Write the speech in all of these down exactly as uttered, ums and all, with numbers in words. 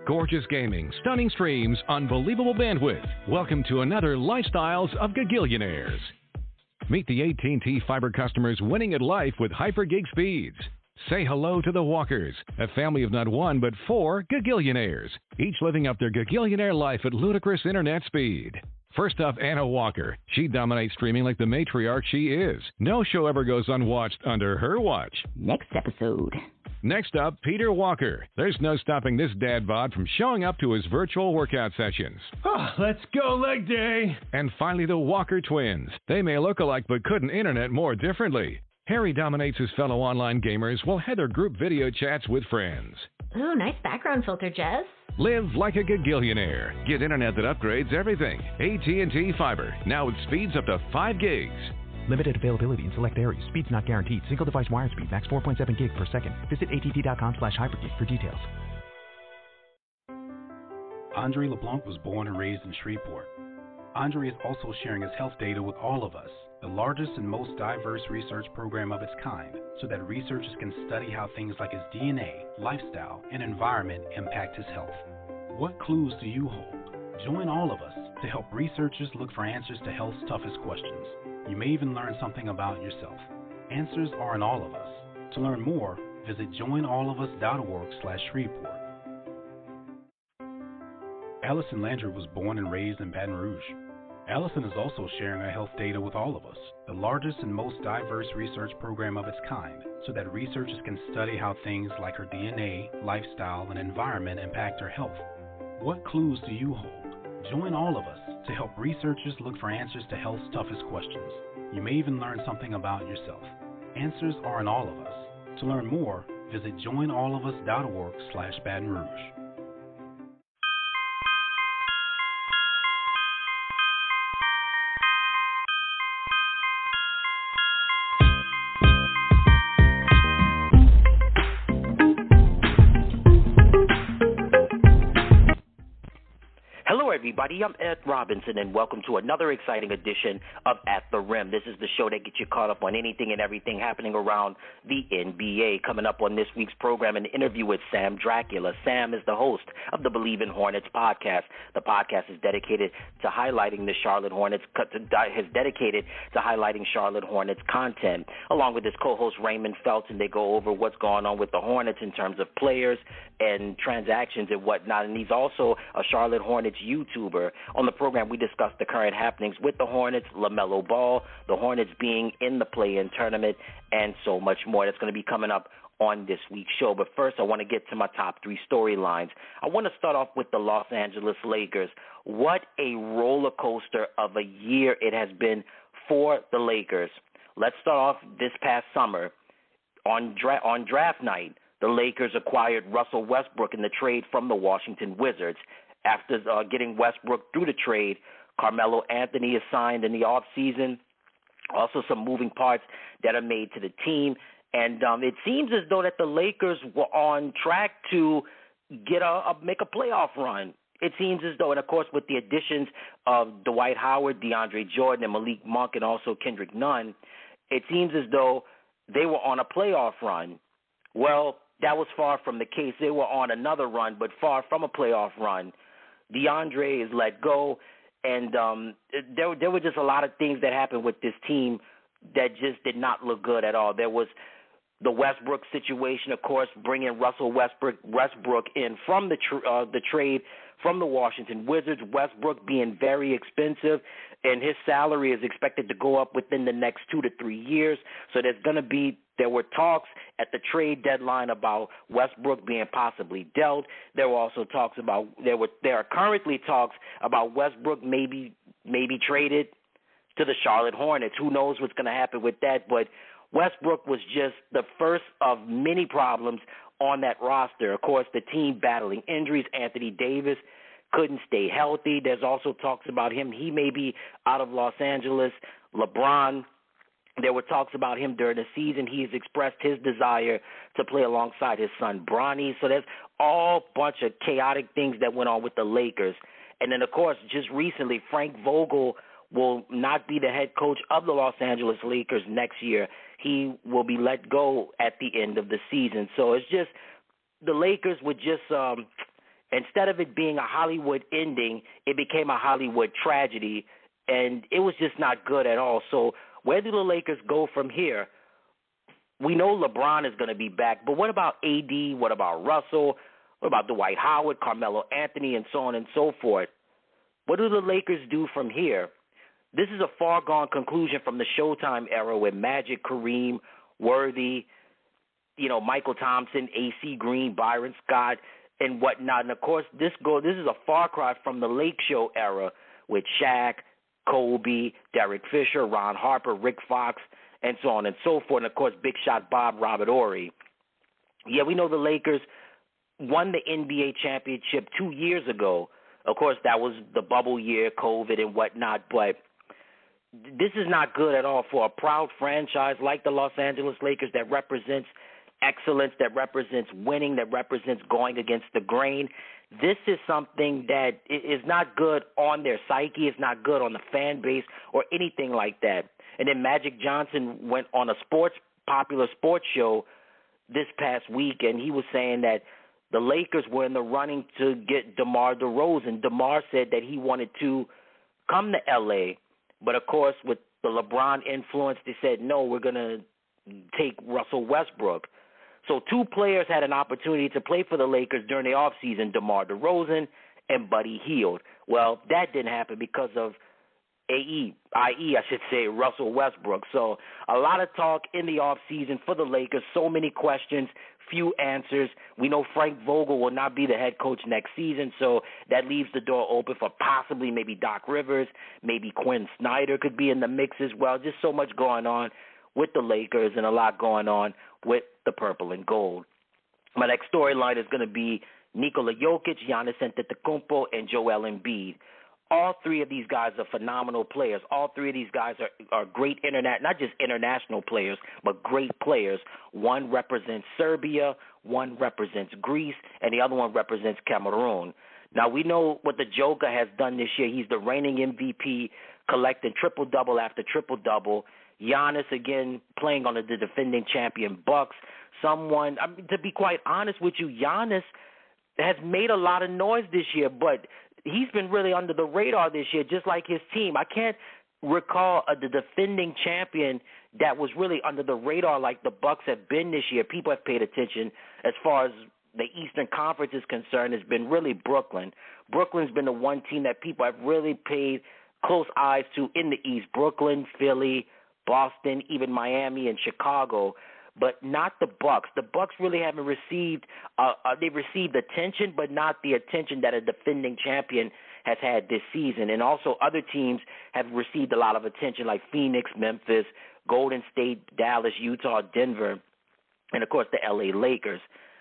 Gorgeous gaming, stunning streams, unbelievable bandwidth. Welcome to another Lifestyles of Gagillionaires. Meet the A T and T Fiber customers winning at life with hyper-gig speeds. Say hello to the Walkers, a family of not one but four Gagillionaires, each living up their Gagillionaire life at ludicrous internet speed. First up, Anna Walker. She dominates streaming like the matriarch she is. No show ever goes unwatched under her watch. Next episode. Next up, Peter Walker. There's no stopping this dad bod from showing up to his virtual workout sessions. Oh, let's go leg day. And finally, the Walker twins. They may look alike but couldn't internet more differently. Harry dominates his fellow online gamers while Heather group video chats with friends. Ooh, nice background filter, Jess. Live like a Gagillionaire. Get internet that upgrades everything. A T and T Fiber, now with speeds up to five gigs. Limited availability in select areas. Speeds not guaranteed. Single device wire speed max four point seven gig per second. Visit att.com slash hypergig for details. Andre LeBlanc was born and raised in Shreveport. Andre is also sharing his health data with all of us, the largest and most diverse research program of its kind, so that researchers can study how things like his D N A, lifestyle, and environment impact his health. What clues do you hold? Join all of us to help researchers look for answers to health's toughest questions. You may even learn something about yourself. Answers are in all of us. To learn more, visit joinallofus.org slash Shreveport. Allison Landry was born and raised in Baton Rouge. Allison is also sharing her health data with all of us, the largest and most diverse research program of its kind, so that researchers can study how things like her D N A, lifestyle, and environment impact her health. What clues do you hold? Join all of us to help researchers look for answers to health's toughest questions. You may even learn something about yourself. Answers are in all of us. To learn more, visit joinallofus.org slash Baton Rouge. Everybody, I'm Ed Robinson, and welcome to another exciting edition of At the Rim. This is the show that gets you caught up on anything and everything happening around the N B A. Coming up on this week's program, an interview with Sam Dracula. Sam is the host of the Believe in Hornets podcast. The podcast is dedicated to highlighting the Charlotte Hornets, has dedicated to highlighting Charlotte Hornets content. Along with his co-host Raymond Felton, they go over what's going on with the Hornets in terms of players and transactions and whatnot. And he's also a Charlotte Hornets YouTuber. On the program, we discuss the current happenings with the Hornets, LaMelo Ball, the Hornets being in the play-in tournament, and so much more. That's going to be coming up on this week's show. But first, I want to get to my top three storylines. I want to start off with the Los Angeles Lakers. What a roller coaster of a year it has been for the Lakers. Let's start off this past summer. On, dra- on draft night, the Lakers acquired Russell Westbrook in the trade from the Washington Wizards. After uh, getting Westbrook through the trade, Carmelo Anthony is signed in the offseason. Also some moving parts that are made to the team. And um, it seems as though that the Lakers were on track to get a, a make a playoff run. It seems as though, and of course with the additions of Dwight Howard, DeAndre Jordan, and Malik Monk, and also Kendrick Nunn, it seems as though they were on a playoff run. Well, that was far from the case. They were on another run, but far from a playoff run. DeAndre is let go, and um, there, there were just a lot of things that happened with this team that just did not look good at all. There was the Westbrook situation, of course, bringing Russell Westbrook, Westbrook in from the tr- uh, the trade from the Washington Wizards. Westbrook being very expensive, and his salary is expected to go up within the next two to three years. So there's going to be there were talks at the trade deadline about Westbrook being possibly dealt. There were also talks about there were there are currently talks about Westbrook maybe maybe traded to the Charlotte Hornets. Who knows what's going to happen with that? But Westbrook was just the first of many problems on that roster. Of course, the team battling injuries. Anthony Davis couldn't stay healthy. There's also talks about him. He may be out of Los Angeles. LeBron, there were talks about him during the season. He has expressed his desire to play alongside his son, Bronny. So there's all bunch of chaotic things that went on with the Lakers. And then, of course, just recently, Frank Vogel will not be the head coach of the Los Angeles Lakers next year. He will be let go at the end of the season. So it's just the Lakers were just um, instead of it being a Hollywood ending, it became a Hollywood tragedy, and it was just not good at all. So where do the Lakers go from here? We know LeBron is going to be back, but what about A D? What about Russell? What about Dwight Howard, Carmelo Anthony, and so on and so forth? What do the Lakers do from here? This is a far-gone conclusion from the Showtime era with Magic, Kareem, Worthy, you know, Michael Thompson, A C Green, Byron Scott, and whatnot. And, of course, this go this is a far cry from the Lake Show era with Shaq, Kobe, Derek Fisher, Ron Harper, Rick Fox, and so on and so forth. And, of course, Big Shot Bob, Robert Horry. Yeah, we know the Lakers won the N B A championship two years ago. Of course, that was the bubble year, COVID and whatnot, but this is not good at all for a proud franchise like the Los Angeles Lakers that represents excellence, that represents winning, that represents going against the grain. This is something that is not good on their psyche. It's not good on the fan base or anything like that. And then Magic Johnson went on a sports popular sports show this past week, and he was saying that the Lakers were in the running to get DeMar DeRozan. DeMar said that he wanted to come to L A, but, of course, with the LeBron influence, they said, no, we're going to take Russell Westbrook. So two players had an opportunity to play for the Lakers during the offseason, DeMar DeRozan and Buddy Hield. Well, that didn't happen because of A E, that is, I should say, Russell Westbrook. So a lot of talk in the offseason for the Lakers, so many questions, few answers. We know Frank Vogel will not be the head coach next season, so that leaves the door open for possibly maybe Doc Rivers, maybe Quinn Snyder could be in the mix as well. Just so much going on with the Lakers and a lot going on with the purple and gold. My next storyline is going to be Nikola Jokic, Giannis Antetokounmpo, and Joel Embiid. All three of these guys are phenomenal players. All three of these guys are, are great internet, not just international players, but great players. One represents Serbia, one represents Greece, and the other one represents Cameroon. Now, we know what the Joker has done this year. He's the reigning M V P, collecting triple-double after triple-double. Giannis, again, playing on the defending champion Bucks. Someone, I mean, to be quite honest with you, Giannis has made a lot of noise this year, but he's been really under the radar this year, just like his team. I can't recall a, the defending champion that was really under the radar like the Bucks have been this year. People have paid attention as far as the Eastern Conference is concerned. It's been really Brooklyn. Brooklyn's been the one team that people have really paid close eyes to in the East. Brooklyn, Philly, Boston, even Miami and Chicago, but not the Bucks. The Bucks really haven't received uh, – uh, they've received attention, but not the attention that a defending champion has had this season. And also other teams have received a lot of attention like Phoenix, Memphis, Golden State, Dallas, Utah, Denver, and, of course, the L A Lakers.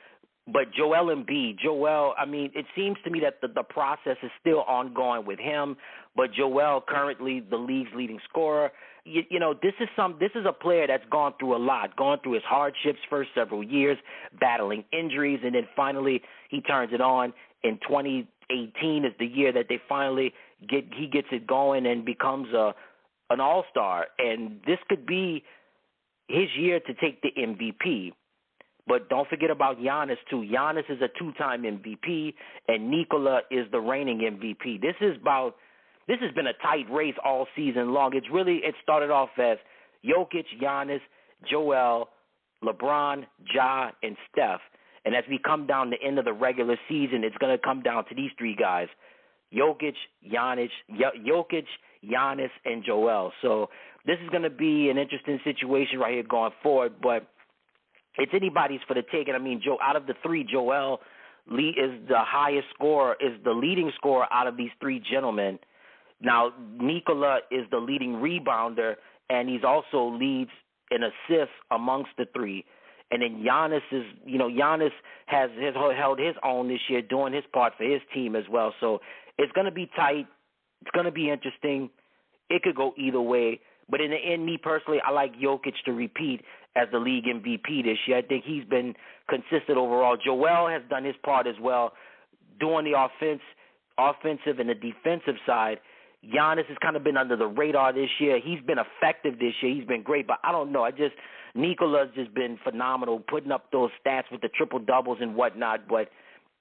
But Joel Embiid, Joel, I mean, it seems to me that the, the process is still ongoing with him, but Joel, currently the league's leading scorer. You, you know, this is some. This is a player that's gone through a lot, gone through his hardships first several years, battling injuries, and then finally he turns it on. In twenty eighteen is the year that they finally get he gets it going and becomes a an all-star. And this could be his year to take the M V P. But don't forget about Giannis, too. Giannis is a two-time M V P, and Nikola is the reigning M V P. This is about this has been a tight race all season long. It's really it started off as Jokic, Giannis, Joel, LeBron, Ja, and Steph. And as we come down the end of the regular season, it's going to come down to these three guys: Jokic, Giannis, Jokic, Giannis, and Joel. So this is going to be an interesting situation right here going forward, but it's anybody's for the taking. I mean, Joe, out of the three, Joel Lee is the highest scorer, is the leading scorer out of these three gentlemen. Now, Nikola is the leading rebounder, and he's also leads in assists amongst the three. And then Giannis is, you know, Giannis has, has held his own this year, doing his part for his team as well. So it's going to be tight. It's going to be interesting. It could go either way. But in the end, me personally, I like Jokic to repeat as the league M V P this year. I think he's been consistent overall. Joel has done his part as well, doing the offense, offensive and the defensive side. Giannis has kind of been under the radar this year. He's been effective this year. He's been great, but I don't know. I just Nikola's just been phenomenal, putting up those stats with the triple doubles and whatnot. But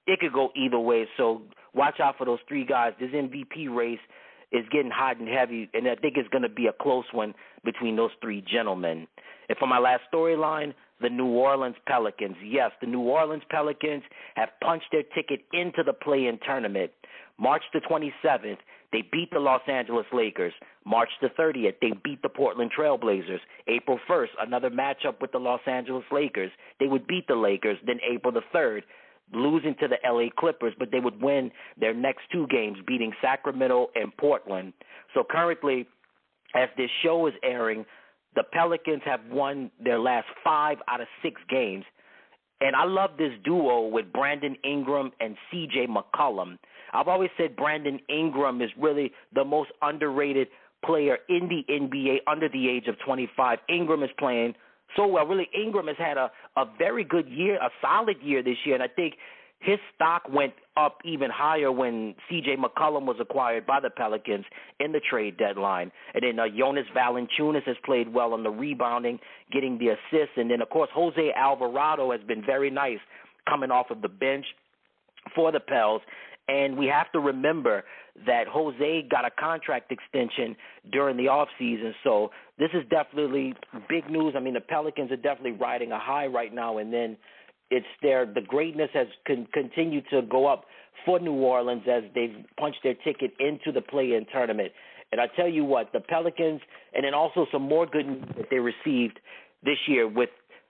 it could go either way. So watch out for those three guys. This M V P race is getting hot and heavy, and I think it's going to be a close one between those three gentlemen. And for my last storyline, the New Orleans Pelicans. Yes, the New Orleans Pelicans have punched their ticket into the play-in tournament. March the twenty-seventh, they beat the Los Angeles Lakers. March the thirtieth, they beat the Portland Trail Blazers. April first, another matchup with the Los Angeles Lakers. They would beat the Lakers. Then April the third, losing to the L A Clippers, but they would win their next two games, beating Sacramento and Portland. So currently, as this show is airing, the Pelicans have won their last five out of six games. And I love this duo with Brandon Ingram and C J McCollum. I've always said Brandon Ingram is really the most underrated player in the N B A under the age of twenty-five. Ingram is playing so well. Really, Ingram has had a, a very good year, a solid year this year, and I think his stock went up even higher when C J McCollum was acquired by the Pelicans in the trade deadline. And then uh, Jonas Valanciunas has played well on the rebounding, getting the assists. And then, of course, Jose Alvarado has been very nice coming off of the bench for the Pels. And we have to remember that Jose got a contract extension during the offseason. So this is definitely big news. I mean, the Pelicans are definitely riding a high right now. And then it's their the greatness has con- continued to go up for New Orleans as they've punched their ticket into the play-in tournament. And I tell you what, the Pelicans, and then also some more good news that they received this year with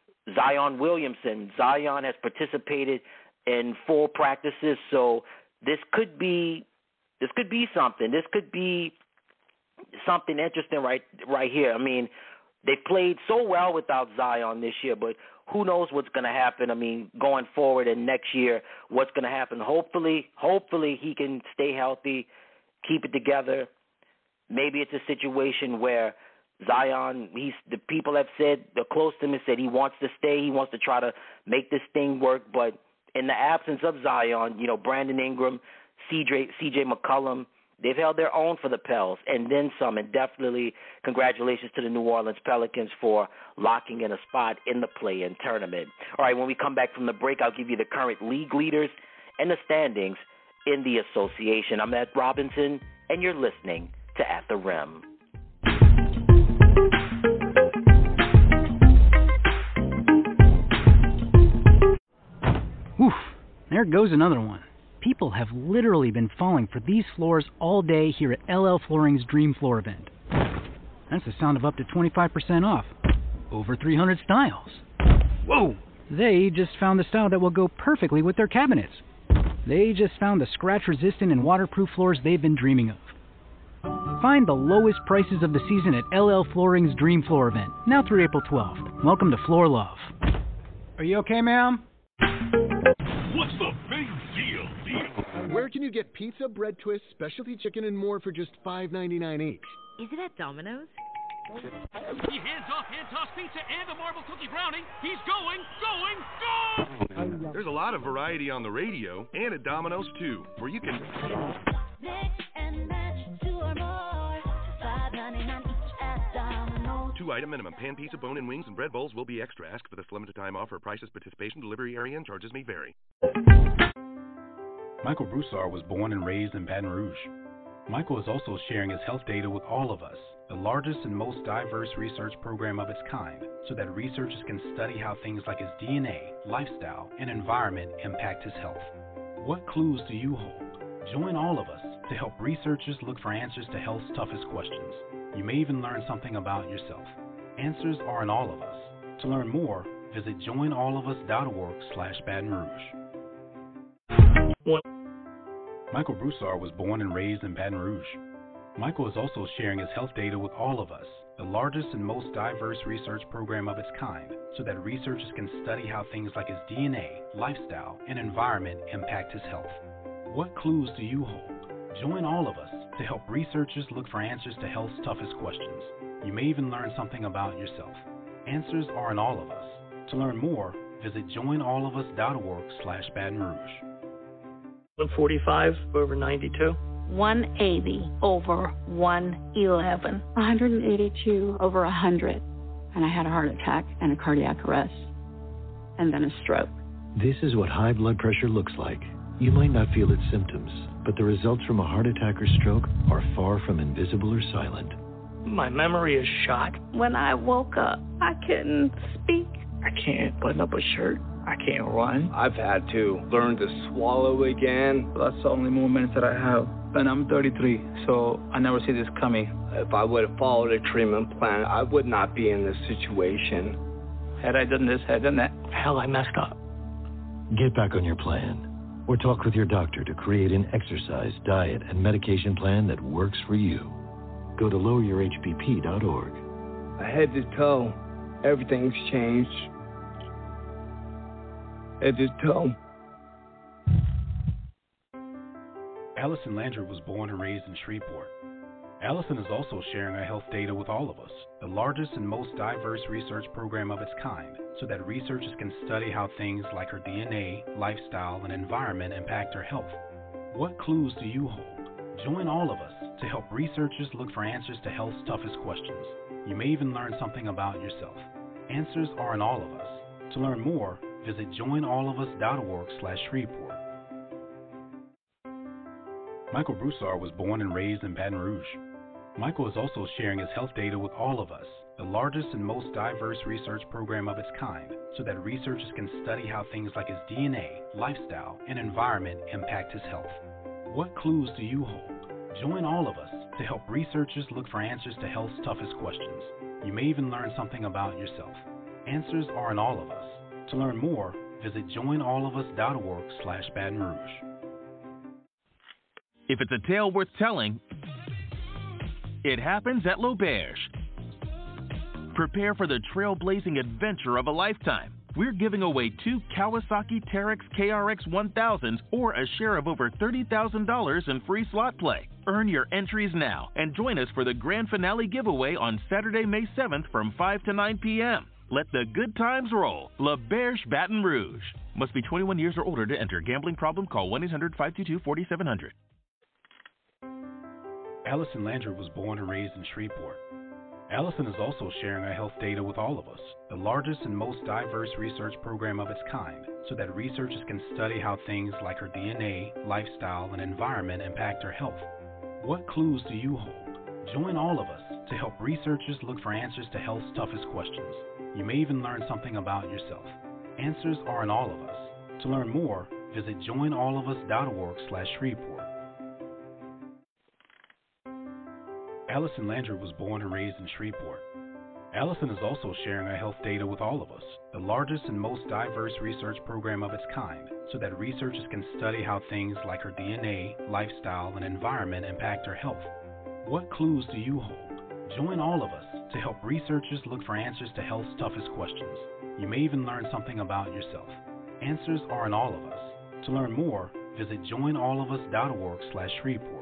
Zion Williamson. Zion has participated in full practices, so this could be this could be something. This could be something interesting right right here. I mean, they played so well without Zion this year, but who knows what's going to happen, I mean, going forward and next year, what's going to happen. Hopefully, hopefully he can stay healthy, keep it together. Maybe it's a situation where Zion, he's the people have said, they're close to him, and said he wants to stay, he wants to try to make this thing work, but in the absence of Zion, you know, Brandon Ingram, C J, C J McCollum, they've held their own for the Pels, and then some. And definitely congratulations to the New Orleans Pelicans for locking in a spot in the play-in tournament. All right, when we come back from the break, I'll give you the current league leaders and the standings in the association. I'm Ed Robinson, and you're listening to At the Rim. Oof, there goes another one. People have literally been falling for these floors all day here at L L Flooring's Dream Floor event. That's the sound of up to twenty-five percent off. Over three hundred styles. Whoa! They just found the style that will go perfectly with their cabinets. They just found the scratch-resistant and waterproof floors they've been dreaming of. Find the lowest prices of the season at L L Flooring's Dream Floor event, now through April twelfth. Welcome to Floor Love. Are you okay, ma'am? What's the big deal, deal? Where can you get pizza, bread twists, specialty chicken, and more for just five ninety-nine each? Is it at Domino's? He hands off hand-tossed pizza and a marble cookie brownie. He's going, going, go! There's a lot of variety on the radio and at Domino's, too, where you can... Mix and match two or more. five ninety-nine each at Domino's. Two-item minimum. Pan pizza, bone-in wings, and bread bowls will be extra. Ask for this limited time offer. Prices, participation, delivery area, and charges may vary. Michael Broussard was born and raised in Baton Rouge. Michael is also sharing his health data with all of us, the largest and most diverse research program of its kind, so that researchers can study how things like his D N A, lifestyle, and environment impact his health. What clues do you hold? Join all of us to help researchers look for answers to health's toughest questions. You may even learn something about yourself. Answers are in all of us. To learn more, visit join all of us dot org slash Baton Rouge. What? Michael Broussard was born and raised in Baton Rouge. Michael is also sharing his health data with all of us, the largest and most diverse research program of its kind, so that researchers can study how things like his D N A, lifestyle, and environment impact his health. What clues do you hold? Join all of us to help researchers look for answers to health's toughest questions. You may even learn something about yourself. Answers are in all of us. To learn more, visit join all of us dot org slash Baton Rouge. one forty-five over ninety-two. one eighty over one eleven. one eighty-two over one hundred. And I had a heart attack and a cardiac arrest. And then a stroke. This is what high blood pressure looks like. You might not feel its symptoms, but the results from a heart attack or stroke are far from invisible or silent. My memory is shot. When I woke up, I couldn't speak. I can't button up a shirt. I can't run. I've had to learn to swallow again. That's the only moment that I have. And I'm thirty-three, so I never see this coming. If I would have followed a treatment plan, I would not be in this situation. Had I done this, had I done that, hell, I messed up. Get back on your plan, or talk with your doctor to create an exercise, diet, and medication plan that works for you. Go to lower your H P P dot org. Head to toe, everything's changed. Head to toe. Allison Landry was born and raised in Shreveport. Allison is also sharing her health data with all of us, the largest and most diverse research program of its kind, so that researchers can study how things like her D N A, lifestyle, and environment impact her health. What clues do you hold? Join all of us to help researchers look for answers to health's toughest questions. You may even learn something about yourself. Answers are in all of us. To learn more, visit join all of us dot org slash Shreveport. Michael Broussard was born and raised in Baton Rouge. Michael is also sharing his health data with all of us, the largest and most diverse research program of its kind, so that researchers can study how things like his D N A, lifestyle, and environment impact his health. What clues do you hold? Join all of us to help researchers look for answers to health's toughest questions. You may even learn something about yourself. Answers are in all of us. To learn more, visit join all of us dot org slash Baton Rouge. If it's a tale worth telling, it happens at L'Auberge. Prepare for the trailblazing adventure of a lifetime. We're giving away two Kawasaki Terex K R X one thousands or a share of over thirty thousand dollars in free slot play. Earn your entries now and join us for the grand finale giveaway on Saturday, May seventh from five to nine p.m. Let the good times roll. L'Auberge, Baton Rouge. Must be twenty-one years or older to enter. Gambling problem? Call one eight hundred five two two four seven zero zero. Allison Landry was born and raised in Shreveport. Allison is also sharing her health data with all of us, the largest and most diverse research program of its kind, so that researchers can study how things like her D N A, lifestyle, and environment impact her health. What clues do you hold? Join all of us to help researchers look for answers to health's toughest questions. You may even learn something about yourself. Answers are in all of us. To learn more, visit join all of us dot org slash Shreveport. Allison Landry was born and raised in Shreveport. Allison is also sharing her health data with all of us, the largest and most diverse research program of its kind, so that researchers can study how things like her D N A, lifestyle, and environment impact her health. What clues do you hold? Join all of us to help researchers look for answers to health's toughest questions. You may even learn something about yourself. Answers are in all of us. To learn more, visit join all of us dot org slash Shreveport.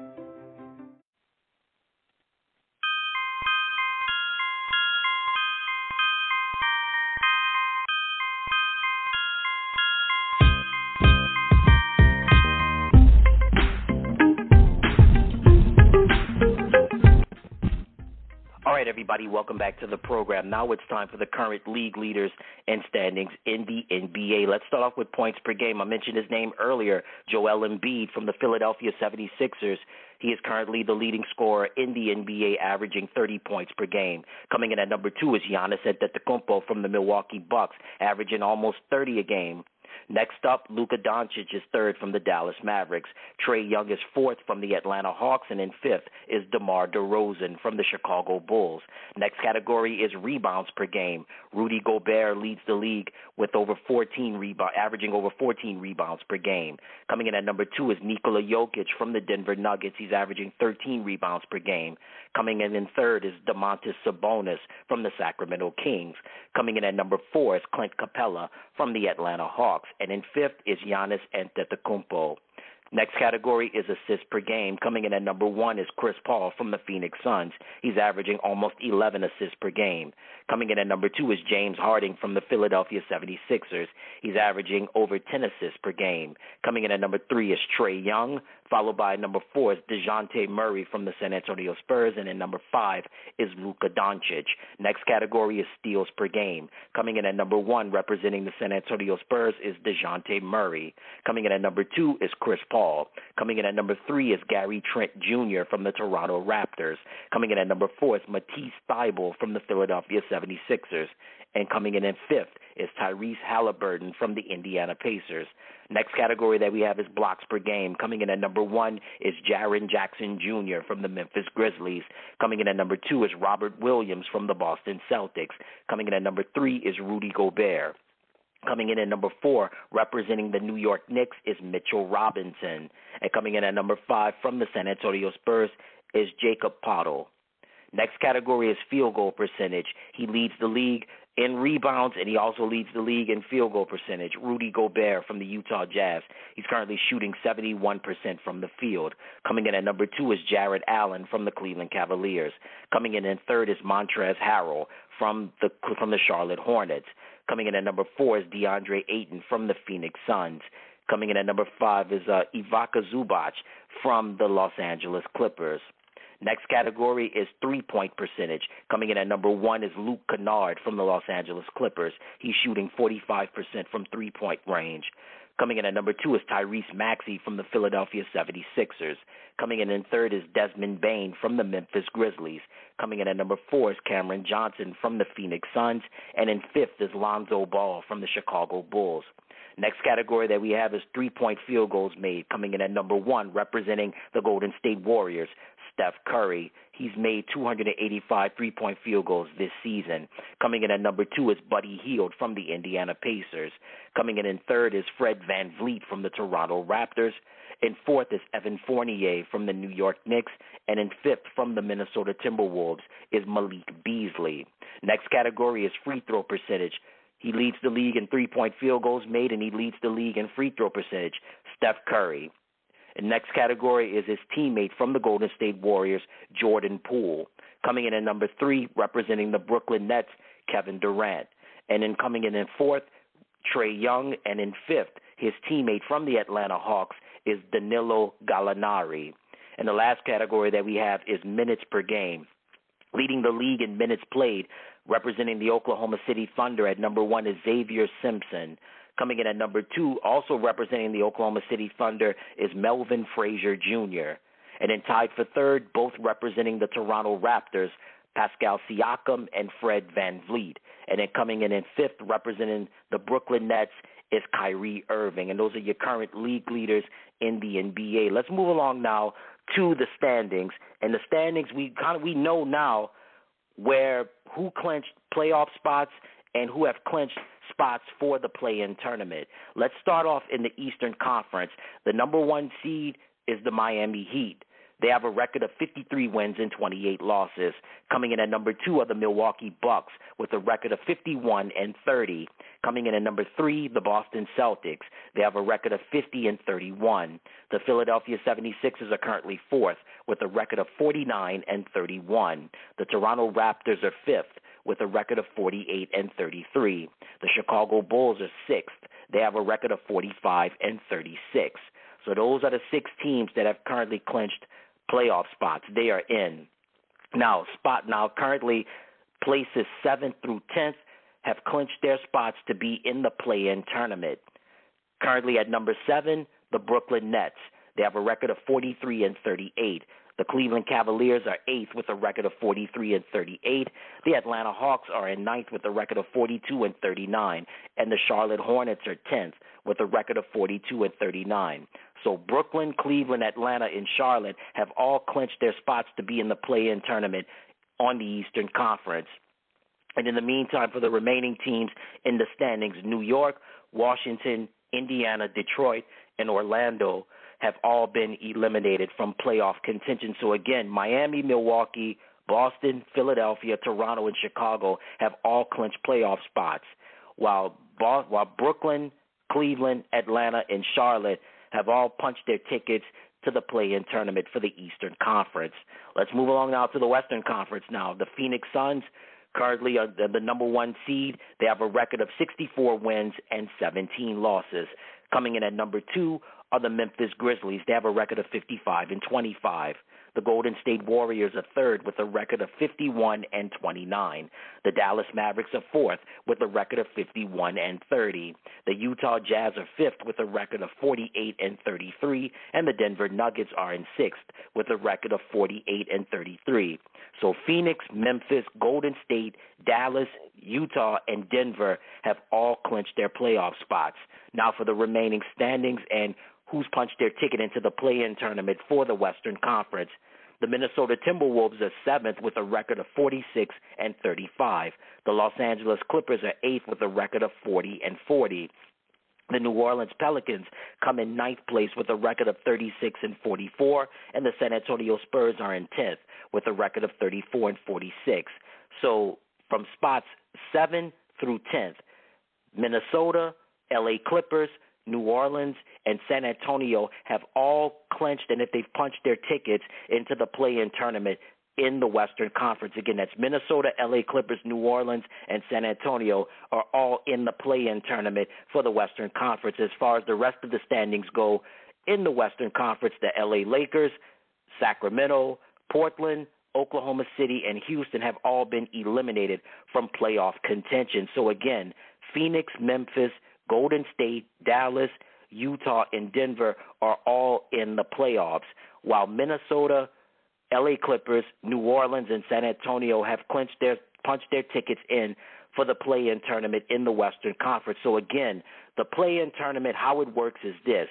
Everybody, welcome back to the program. Now it's time for the current league leaders and standings in the N B A. Let's start off with points per game. I mentioned his name earlier, Joel Embiid from the Philadelphia seventy-sixers. He is currently the leading scorer in the N B A, averaging thirty points per game. Coming in at number two is Giannis Antetokounmpo from the Milwaukee Bucks, averaging almost thirty a game. Next up, Luka Doncic is third from the Dallas Mavericks. Trae Young is fourth from the Atlanta Hawks, and in fifth is DeMar DeRozan from the Chicago Bulls. Next category is rebounds per game. Rudy Gobert leads the league with over fourteen rebounds, averaging over fourteen rebounds per game. Coming in at number two is Nikola Jokic from the Denver Nuggets. He's averaging thirteen rebounds per game. Coming in in third is Domantas Sabonis from the Sacramento Kings. Coming in at number four is Clint Capella from the Atlanta Hawks. And in fifth is Giannis Antetokounmpo. Next category is assists per game. Coming in at number one is Chris Paul from the Phoenix Suns. He's averaging almost eleven assists per game. Coming in at number two is James Harden from the Philadelphia seventy-sixers. He's averaging over ten assists per game. Coming in at number three is Trae Young, followed by number four is DeJounte Murray from the San Antonio Spurs, and then number five is Luka Doncic. Next category is steals per game. Coming in at number one, representing the San Antonio Spurs, is DeJounte Murray. Coming in at number two is Chris Paul. Coming in at number three is Gary Trent Junior from the Toronto Raptors. Coming in at number four is Matisse Thybulle from the Philadelphia seventy-sixers. And coming in at fifth is Tyrese Halliburton from the Indiana Pacers. Next category that we have is blocks per game. Coming in at number one is Jaren Jackson Junior from the Memphis Grizzlies. Coming in at number two is Robert Williams from the Boston Celtics. Coming in at number three is Rudy Gobert. Coming in at number four, representing the New York Knicks, is Mitchell Robinson. And coming in at number five from the San Antonio Spurs is Jacob Poeltl. Next category is field goal percentage. He leads the league in rebounds, and he also leads the league in field goal percentage. Rudy Gobert from the Utah Jazz. He's currently shooting seventy-one percent from the field. Coming in at number two is Jarrett Allen from the Cleveland Cavaliers. Coming in at third is Montrezl Harrell from the from the Charlotte Hornets. Coming in at number four is DeAndre Ayton from the Phoenix Suns. Coming in at number five is uh, Ivica Zubac from the Los Angeles Clippers. Next category is three-point percentage. Coming in at number one is Luke Kennard from the Los Angeles Clippers. He's shooting forty-five percent from three-point range. Coming in at number two is Tyrese Maxey from the Philadelphia seventy-sixers. Coming in in third is Desmond Bane from the Memphis Grizzlies. Coming in at number four is Cameron Johnson from the Phoenix Suns. And in fifth is Lonzo Ball from the Chicago Bulls. Next category that we have is three-point field goals made. Coming in at number one, representing the Golden State Warriors, Steph Curry. He's made two hundred eighty-five three-point field goals this season. Coming in at number two is Buddy Hield from the Indiana Pacers. Coming in in third is Fred VanVleet from the Toronto Raptors. In fourth is Evan Fournier from the New York Knicks. And in fifth from the Minnesota Timberwolves is Malik Beasley. Next category is free throw percentage. He leads the league in three-point field goals made, and he leads the league in free throw percentage, Steph Curry. The next category is his teammate from the Golden State Warriors, Jordan Poole. Coming in at number three, representing the Brooklyn Nets, Kevin Durant. And then coming in in fourth, Trae Young. And in fifth, his teammate from the Atlanta Hawks is Danilo Gallinari. And the last category that we have is minutes per game. Leading the league in minutes played, representing the Oklahoma City Thunder at number one is Xavier Simpson. Coming in at number two, also representing the Oklahoma City Thunder, is Melvin Frazier Junior And then tied for third, both representing the Toronto Raptors, Pascal Siakam and Fred VanVleet. And then coming in in fifth, representing the Brooklyn Nets, is Kyrie Irving. And those are your current league leaders in the N B A. Let's move along now to the standings. And the standings, we kind of we know now where who clinched playoff spots and who have clinched spots for the play-in tournament. Let's start off in the Eastern Conference. The number one seed is the Miami Heat. They have a record of fifty-three wins and twenty-eight losses. Coming in at number two are the Milwaukee Bucks with a record of fifty-one and thirty. Coming in at number three, the Boston Celtics. They have a record of fifty and thirty-one. The Philadelphia seventy-sixers are currently fourth with a record of forty-nine and thirty-one. The Toronto Raptors are fifth with a record of forty-eight and thirty-three. The Chicago Bulls are sixth. They have a record of forty-five and thirty-six. So those are the six teams that have currently clinched playoff spots. They are in. Now, spot now currently places seventh through tenth have clinched their spots to be in the play-in tournament. Currently at number seven, the Brooklyn Nets. They have a record of forty-three and thirty-eight. The Cleveland Cavaliers are eighth with a record of forty-three and thirty-eight. The Atlanta Hawks are in ninth with a record of forty-two and thirty-nine. And the Charlotte Hornets are tenth with a record of forty-two and thirty-nine. So Brooklyn, Cleveland, Atlanta, and Charlotte have all clinched their spots to be in the play-in tournament on the Eastern Conference. And in the meantime, for the remaining teams in the standings, New York, Washington, Indiana, Detroit, and Orlando have all been eliminated from playoff contention. So again, Miami, Milwaukee, Boston, Philadelphia, Toronto, and Chicago have all clinched playoff spots, while while Brooklyn, Cleveland, Atlanta, and Charlotte have all punched their tickets to the play-in tournament for the Eastern Conference. Let's move along now to the Western Conference now. The Phoenix Suns currently are the, the number one seed. They have a record of sixty-four wins and seventeen losses. Coming in at number two are the Memphis Grizzlies. They have a record of fifty-five and twenty-five. The Golden State Warriors are third with a record of fifty-one and twenty-nine. The Dallas Mavericks are fourth with a record of fifty-one and thirty. The Utah Jazz are fifth with a record of forty-eight and thirty-three, and the Denver Nuggets are in sixth with a record of forty-eight and thirty-three. So Phoenix, Memphis, Golden State, Dallas, Utah, and Denver have all clinched their playoff spots. Now for the remaining standings and who's punched their ticket into the play-in tournament for the Western Conference. The Minnesota Timberwolves are seventh with a record of forty-six and thirty-five. The Los Angeles Clippers are eighth with a record of forty and forty. The New Orleans Pelicans come in ninth place with a record of thirty-six and forty-four, and the San Antonio Spurs are in tenth with a record of thirty-four and forty-six. So from spots seven through tenth, Minnesota, L A Clippers, New Orleans, and San Antonio have all clinched, and if they've punched their tickets into the play-in tournament in the Western Conference. Again, that's Minnesota, L A Clippers, New Orleans, and San Antonio are all in the play-in tournament for the Western Conference. As far as the rest of the standings go in the Western Conference, the L A Lakers, Sacramento, Portland, Oklahoma City, and Houston have all been eliminated from playoff contention. So again, Phoenix, Memphis, Golden State, Dallas, Utah, and Denver are all in the playoffs, while Minnesota, L A Clippers, New Orleans, and San Antonio have clinched their punched their tickets in for the play-in tournament in the Western Conference. So again, the play-in tournament, how it works is this.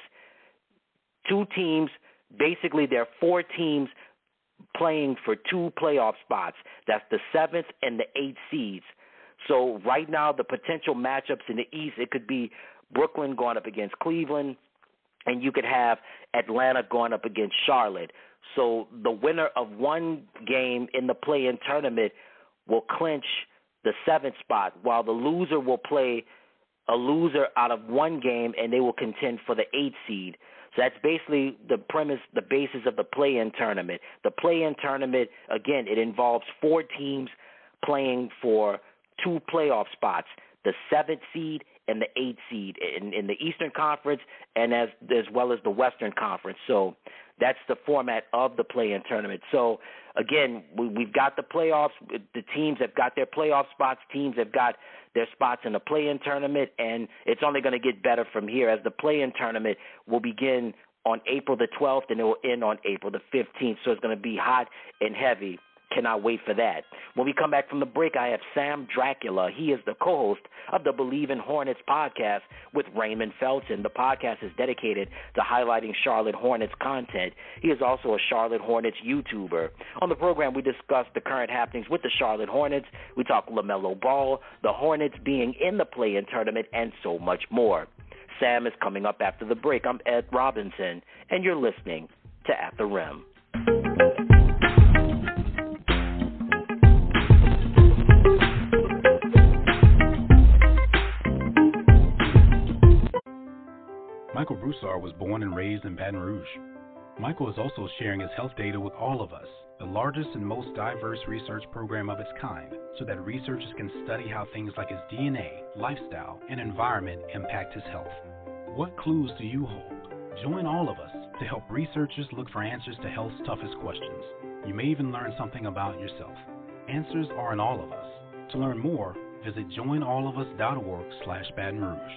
Two teams, basically there are four teams playing for two playoff spots. That's the seventh and the eighth seeds. So right now, the potential matchups in the East, it could be Brooklyn going up against Cleveland, and you could have Atlanta going up against Charlotte. So the winner of one game in the play-in tournament will clinch the seventh spot, while the loser will play a loser out of one game, and they will contend for the eighth seed. So that's basically the premise, the basis of the play-in tournament. The play-in tournament, again, it involves four teams playing for two playoff spots, the seventh seed and the eighth seed in, in the Eastern Conference, and as as well as the Western Conference. So that's the format of the play-in tournament. So again, we, we've got the playoffs. The teams have got their playoff spots. Teams have got their spots in the play-in tournament, and it's only going to get better from here as the play-in tournament will begin on April the twelfth and it will end on April the fifteenth. So it's going to be hot and heavy. Cannot wait for that. When we come back from the break, I have Sam Dracula. He is the co-host of the Believe in Hornets podcast with Raymond Felton. The podcast is dedicated to highlighting Charlotte Hornets content. He is also a Charlotte Hornets YouTuber. On the program, we discuss the current happenings with the Charlotte Hornets. We talk LaMelo Ball, the Hornets being in the play-in tournament, and so much more. Sam is coming up after the break. I'm Ed Robinson, and you're listening to At the Rim. Michael Broussard was born and raised in Baton Rouge. Michael is also sharing his health data with all of us, the largest and most diverse research program of its kind, so that researchers can study how things like his D N A, lifestyle, and environment impact his health. What clues do you hold? Join all of us to help researchers look for answers to health's toughest questions. You may even learn something about yourself. Answers are in all of us. To learn more, visit join all of us dot org slash Baton Rouge.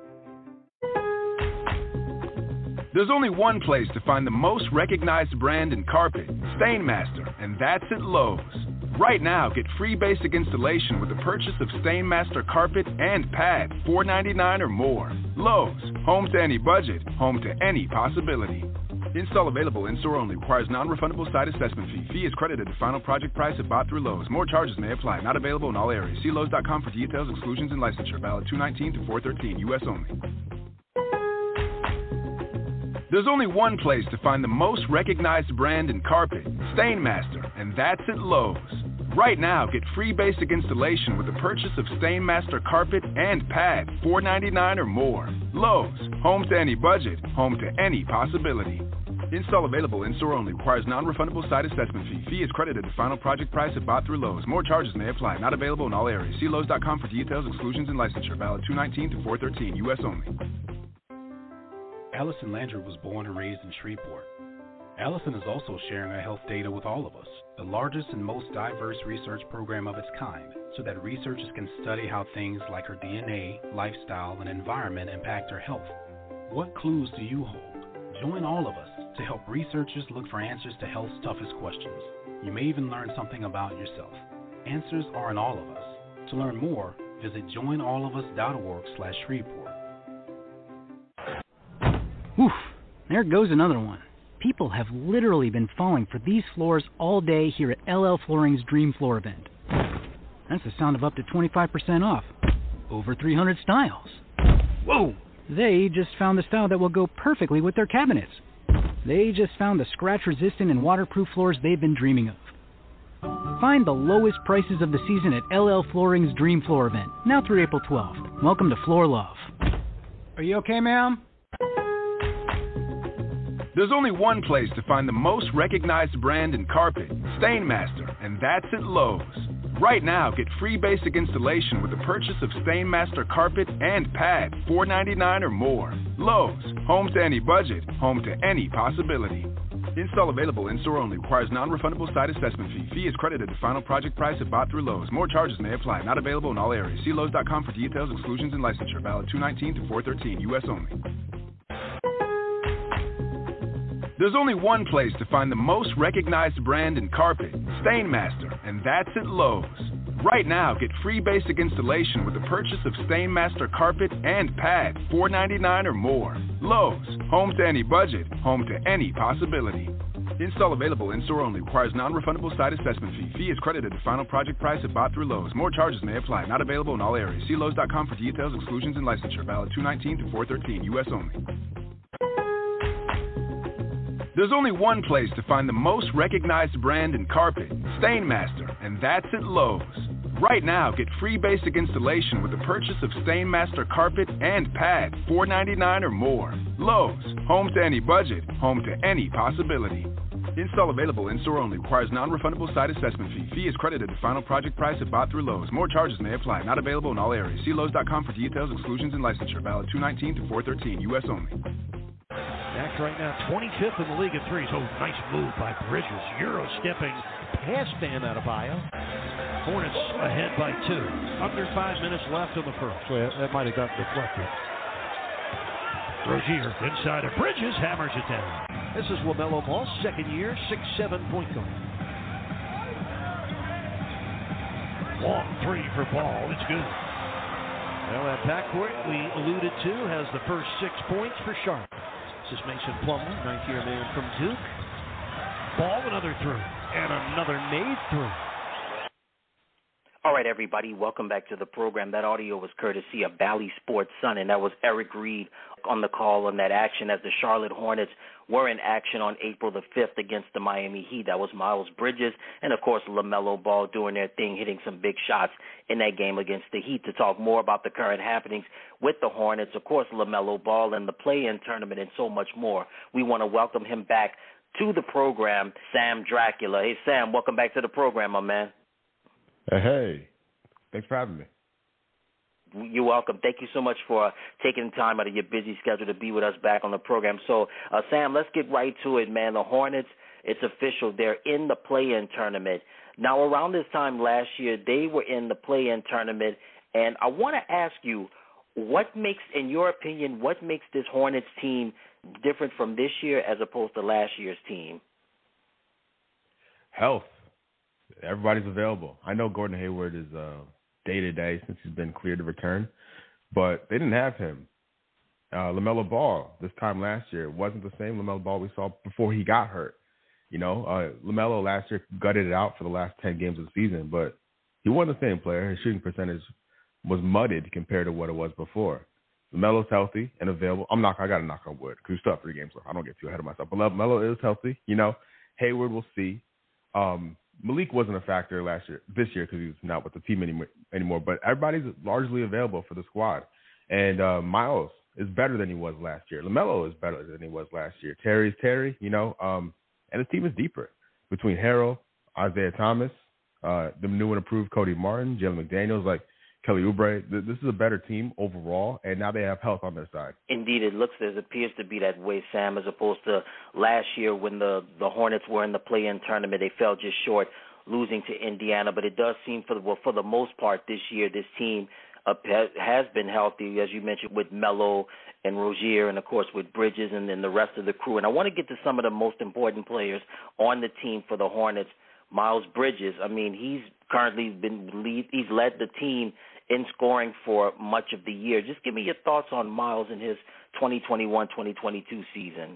There's only one place to find the most recognized brand in carpet, Stainmaster, and that's at Lowe's. Right now, get free basic installation with the purchase of Stainmaster carpet and pad, four ninety-nine or more. Lowe's, home to any budget, home to any possibility. Install available in-store only. Requires non-refundable site assessment fee. Fee is credited to final project price if bought through Lowe's. More charges may apply. Not available in all areas. See Lowe's dot com for details, exclusions, and licensure. Valid two nineteen to four thirteen. U S only. There's only one place to find the most recognized brand in carpet, Stainmaster, and that's at Lowe's. Right now, get free basic installation with the purchase of Stainmaster carpet and pad, four ninety-nine or more. Lowe's, home to any budget, home to any possibility. Install available, in-store only. Requires non-refundable site assessment fee. Fee is credited to final project price if bought through Lowe's. More charges may apply. Not available in all areas. See Lowe's dot com for details, exclusions, and licensure. Valid two nineteen to four thirteen, U S only. Allison Landry was born and raised in Shreveport. Allison is also sharing her health data with all of us, the largest and most diverse research program of its kind, so that researchers can study how things like her D N A, lifestyle, and environment impact her health. What clues do you hold? Join all of us to help researchers look for answers to health's toughest questions. You may even learn something about yourself. Answers are in all of us. To learn more, visit join all of us dot org slash Shreveport. Oof, there goes another one. People have literally been falling for these floors all day here at L L Flooring's Dream Floor event. That's the sound of up to twenty-five percent off. Over three hundred styles. Whoa! They just found the style that will go perfectly with their cabinets. They just found the scratch-resistant and waterproof floors they've been dreaming of. Find the lowest prices of the season at L L Flooring's Dream Floor event, now through April twelfth. Welcome to Floor Love. Are you okay, ma'am? There's only one place to find the most recognized brand in carpet, Stainmaster, and that's at Lowe's. Right now, get free basic installation with the purchase of Stainmaster carpet and pad, four ninety-nine or more. Lowe's, home to any budget, home to any possibility. Install available, in-store only. Requires non-refundable site assessment fee. Fee is credited to final project price if bought through Lowe's. More charges may apply. Not available in all areas. See Lowe's dot com for details, exclusions, and licensure. Valid two nineteen to four thirteen, U S only. There's only one place to find the most recognized brand in carpet, Stainmaster, and that's at Lowe's. Right now, get free basic installation with the purchase of Stainmaster carpet and pad, four ninety-nine or more. Lowe's, home to any budget, home to any possibility. Install available, in-store only. Requires non-refundable site assessment fee. Fee is credited to final project price if bought through Lowe's. More charges may apply. Not available in all areas. See Lowe's dot com for details, exclusions, and licensure. Valid two nineteen to four thirteen, U S only. There's only one place to find the most recognized brand in carpet, Stainmaster, and that's at Lowe's. Right now, get free basic installation with the purchase of Stainmaster carpet and pad, four ninety-nine or more. Lowe's, home to any budget, home to any possibility. Install available, in-store only. Requires non-refundable site assessment fee. Fee is credited to final project price if bought through Lowe's. More charges may apply. Not available in all areas. See Lowe's dot com for details, exclusions, and licensure. Valid two nineteen to four thirteen, U S only. Dax right now twenty-fifth in the league at threes. Oh, nice move by Bridges. Euro stepping past Bam Adebayo. Hornets ahead by two. Under five minutes left in the first. Well, that might have got deflected. Rozier inside of Bridges, hammers it down. This is LaMelo Ball, second year, six seven point guard. Long three for Ball. It's good. Well, that backcourt we alluded to has the first six points for Charlotte. This is Mason Plumlee, ninth-year man from Duke. Ball, another three, and another made three. All right, everybody, welcome back to the program. That audio was courtesy of Bally Sports Sun, and that was Eric Reed on the call on that action as the Charlotte Hornets were in action on April the fifth against the Miami Heat. That was Miles Bridges and, of course, LaMelo Ball doing their thing, hitting some big shots in that game against the Heat. To talk more about the current happenings with the Hornets, of course, LaMelo Ball and the play-in tournament and so much more, we want to welcome him back to the program, Sam Dracula. Hey, Sam, welcome back to the program, my man. Hey, hey. Thanks for having me. You're welcome. Thank you so much for taking time out of your busy schedule to be with us back on the program. So, uh, Sam, let's get right to it, man. The Hornets, it's official. They're in the play-in tournament. Now, around this time last year, they were in the play-in tournament, and I want to ask you, what makes, in your opinion, what makes this Hornets team different from this year as opposed to last year's team? Health. Everybody's available. I know Gordon Hayward is uh, day-to-day since he's been cleared to return, but they didn't have him. Uh, LaMelo Ball this time last year wasn't the same LaMelo Ball we saw before he got hurt. You know, uh, LaMelo last year gutted it out for the last ten games of the season, but he wasn't the same player. His shooting percentage was mudded compared to what it was before. LaMelo's healthy and available. I'm not. I got to knock on wood because we still have three games left. I don't get too ahead of myself. But LaMelo is healthy. You know, Hayward, we'll see. Um, Malik wasn't a factor last year, this year, because he was not with the team anymore, anymore. But everybody's largely available for the squad. And uh, Miles is better than he was last year. LaMelo is better than he was last year. Terry's Terry, you know, um, and his team is deeper between Harrell, Isaiah Thomas, uh, the new and improved Cody Martin, Jalen McDaniels, like Kelly Oubre. This is a better team overall, and now they have health on their side. Indeed, it looks as it appears to be that way, Sam, as opposed to last year when the, the Hornets were in the play-in tournament. They fell just short, losing to Indiana. But it does seem, for the, well, for the most part this year, this team uh, has been healthy, as you mentioned, with Melo and Rozier, and, of course, with Bridges and then the rest of the crew. And I want to get to some of the most important players on the team for the Hornets. Miles Bridges, I mean, he's currently been lead, he's led the team in scoring for much of the year. Just give me your thoughts on Miles in his twenty twenty-one twenty twenty-two season.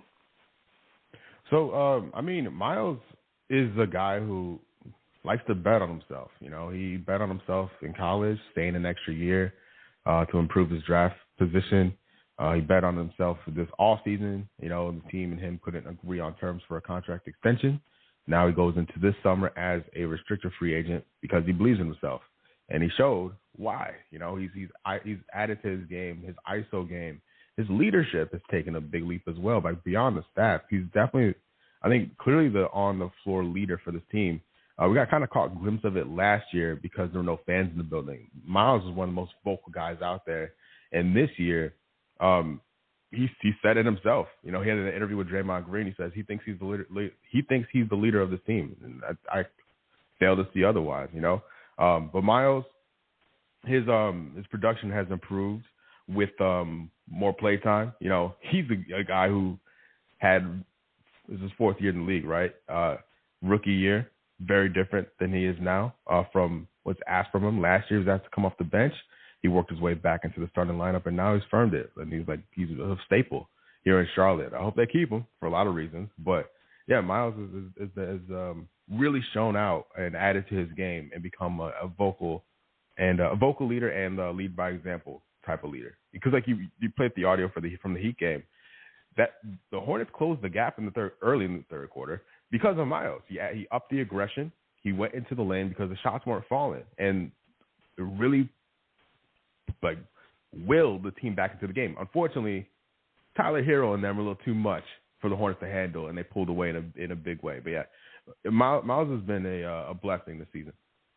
So, um, I mean, Miles is a guy who likes to bet on himself. You know, he bet on himself in college, staying an extra year uh, to improve his draft position. Uh, he bet on himself for this offseason. You know, the team and him couldn't agree on terms for a contract extension. Now he goes into this summer as a restricted free agent because he believes in himself. And he showed why. You know, he's he's he's added to his game, his I S O game. His leadership has taken a big leap as well. Like beyond the stats, he's definitely, I think, clearly the on-the-floor leader for this team. Uh, we got kind of caught a glimpse of it last year because there were no fans in the building. Miles is one of the most vocal guys out there. And this year, um, he he said it himself. You know, he had an interview with Draymond Green. He says he thinks he's the leader. He thinks he's the leader of this team, and I, I fail to see otherwise. You know, um, but Miles, his um his production has improved with um more play time. You know, he's a, a guy who had this is his fourth year in the league, right? Uh, rookie year, very different than he is now. Uh, from what's asked from him last year, he was asked to come off the bench. He worked his way back into the starting lineup, and now he's firmed it. And he's like, he's a staple here in Charlotte. I hope they keep him for a lot of reasons. But, yeah, Miles is, is, is, is um, really shown out and added to his game and become a, a vocal and uh, a vocal leader and a lead by example type of leader. Because, like, you you played the audio for the from the Heat game, that the Hornets closed the gap in the third early in the third quarter because of Miles. He, he upped the aggression. He went into the lane because the shots weren't falling. And it really – like willed the team back into the game. Unfortunately, Tyler Hero and them were a little too much for the Hornets to handle, and they pulled away in a in a big way. But yeah, Miles, Miles has been a uh, a blessing this season.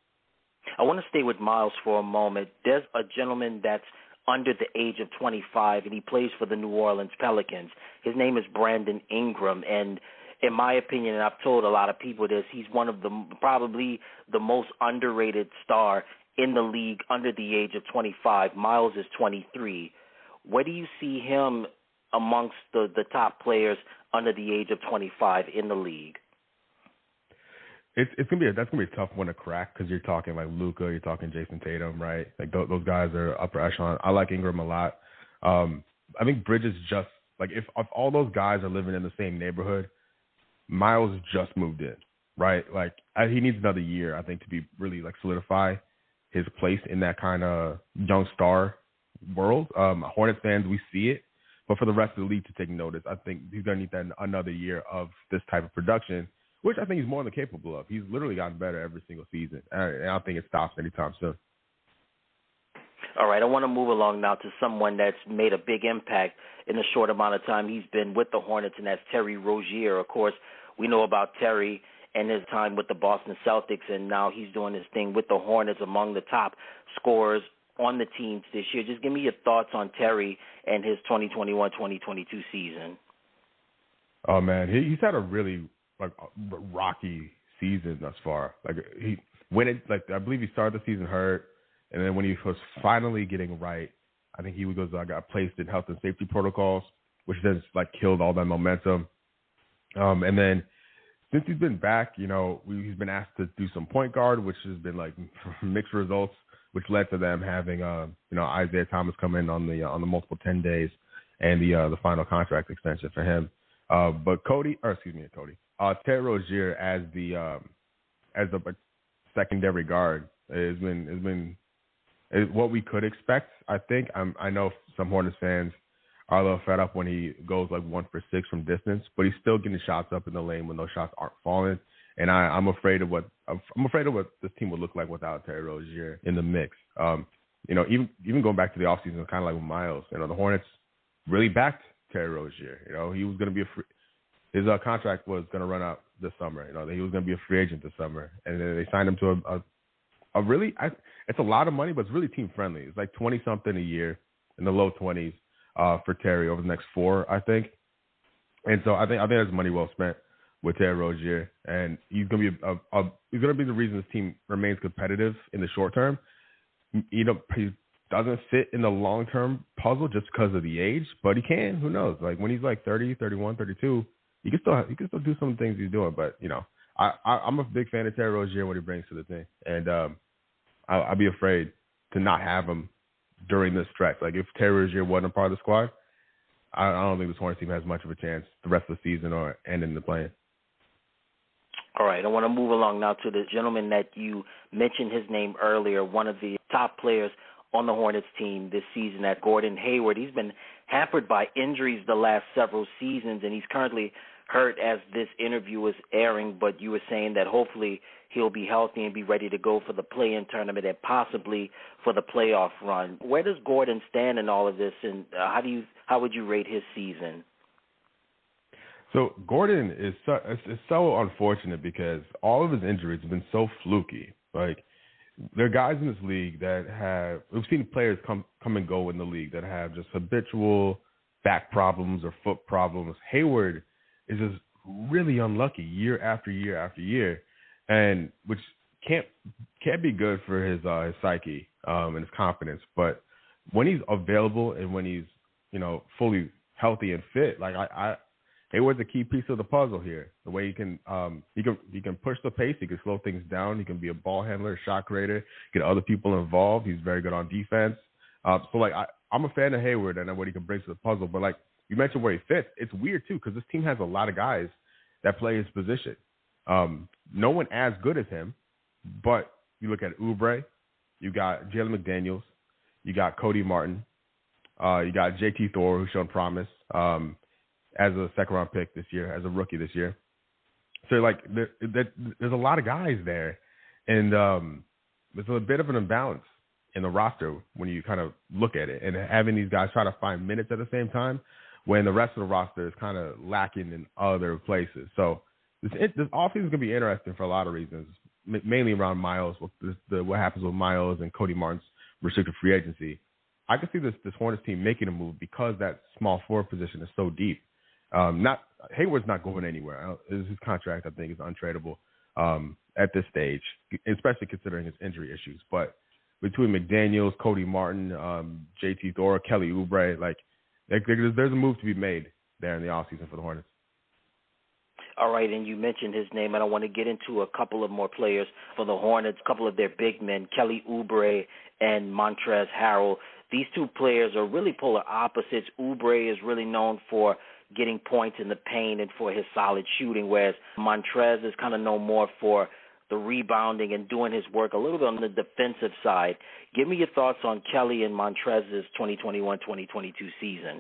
I want to stay with Miles for a moment. There's a gentleman that's under the age of twenty-five, and he plays for the New Orleans Pelicans. His name is Brandon Ingram, and in my opinion, and I've told a lot of people this, he's one of the probably the most underrated star in the league under the age of twenty-five. Miles is twenty-three. Where do you see him amongst the, the top players under the age of twenty-five in the league? It's it's gonna be a, that's gonna be a tough one to crack because you're talking like Luka, you're talking Jason Tatum, right? Like th- those guys are upper echelon. I like Ingram a lot. Um, I think Bridges just like if if all those guys are living in the same neighborhood, Miles just moved in, right? Like I, he needs another year, I think, to be really like solidify his place in that kind of young star world. Um, Hornets fans, we see it, but for the rest of the league to take notice, I think he's going to need that another year of this type of production, which I think he's more than capable of. He's literally gotten better every single season, and I don't think it stops anytime soon. All right, I want to move along now to someone that's made a big impact in the short amount of time he's been with the Hornets, and that's Terry Rozier. Of course, we know about Terry and his time with the Boston Celtics, and now he's doing his thing with the Hornets, among the top scorers on the teams this year. Just give me your thoughts on Terry and his twenty twenty-one twenty twenty-two season. Oh, man, he, he's had a really like rocky season thus far. Like he when it like I believe he started the season hurt, and then when he was finally getting right, I think he goes I got placed in health and safety protocols, which then like killed all that momentum. Um, and then since he's been back, you know, we, he's been asked to do some point guard, which has been like mixed results, which led to them having, uh, you know, Isaiah Thomas come in on the uh, on the multiple ten days and the uh, the final contract extension for him. Uh, but Cody, or excuse me, Cody, uh, Terry Rozier as the um, as the like, secondary guard has been has been is what we could expect. I think I'm, I know some Hornets fans are a little fed up when he goes like one for six from distance, but he's still getting shots up in the lane when those shots aren't falling. And I, I'm afraid of what I'm afraid of what this team would look like without Terry Rozier in the mix. Um, you know, even even going back to the offseason, kind of like with Miles, you know, the Hornets really backed Terry Rozier. You know, he was going to be a free, his uh, contract was going to run out this summer. You know, he was going to be a free agent this summer, and then they signed him to a, a, a really, I, it's a lot of money, but it's really team friendly. It's like twenty something a year in the low twenties uh, for Terry over the next four, I think. And so I think I think that's money well spent with Terry Rozier, and he's going to be a, a, a he's going to be the reason this team remains competitive in the short term. You know, he doesn't fit in the long term puzzle just because of the age, but he can. Who knows? Like when he's like thirty, thirty-one, thirty-two, he can still he can still do some of the things he's doing. But you know, I, I I'm a big fan of Terry Rozier and what he brings to the team, and um, I, I'd be afraid to not have him during this stretch. Like if Terry Rozier wasn't a part of the squad, I, I don't think this Hornets team has much of a chance the rest of the season or ending the play. All right, I want to move along now to the gentleman that you mentioned his name earlier, one of the top players on the Hornets team this season, at Gordon Hayward. He's been hampered by injuries the last several seasons, and he's currently hurt as this interview is airing, but you were saying that hopefully he'll be healthy and be ready to go for the play-in tournament and possibly for the playoff run. Where does Gordon stand in all of this, and uh, how do you how would you rate his season? So Gordon is so, it's, it's so unfortunate because all of his injuries have been so fluky. Like there are guys in this league that have we've seen players come come and go in the league that have just habitual back problems or foot problems. Hayward is just really unlucky year after year after year, and which can't can't be good for his uh, his psyche um, and his confidence. But when he's available and when he's you know fully healthy and fit, like I. I Hayward's a key piece of the puzzle here. The way he can, um, he can, he can push the pace. He can slow things down. He can be a ball handler, shot creator, get other people involved. He's very good on defense. Uh, so, like, I, I'm a fan of Hayward and what he can bring to the puzzle. But like you mentioned, where he fits, it's weird too because this team has a lot of guys that play his position. Um, no one as good as him, but you look at Oubre, you got Jalen McDaniels, you got Cody Martin, uh, you got J T Thor, who's shown promise. Um, as a second-round pick this year, as a rookie this year. So, like, there, there, there's a lot of guys there, and um, there's a bit of an imbalance in the roster when you kind of look at it, and having these guys try to find minutes at the same time when the rest of the roster is kind of lacking in other places. So this, it, this offseason is going to be interesting for a lot of reasons, mainly around Miles, what, this, the, what happens with Miles and Cody Martin's restricted free agency. I can see this, this Hornets team making a move because that small forward position is so deep. Um, not Hayward's not going anywhere. His contract, I think, is untradeable um, at this stage, especially considering his injury issues. But between McDaniels, Cody Martin, um, J T Thor, Kelly Oubre, like there's, there's a move to be made there in the offseason for the Hornets. All right, and you mentioned his name, and I want to get into a couple of more players for the Hornets, a couple of their big men, Kelly Oubre and Montrezl Harrell. These two players are really polar opposites. Oubre is really known for getting points in the paint and for his solid shooting, whereas Montrez is kind of known more for the rebounding and doing his work a little bit on the defensive side. Give me your thoughts on Kelly and Montrez's twenty twenty-one twenty twenty-two season.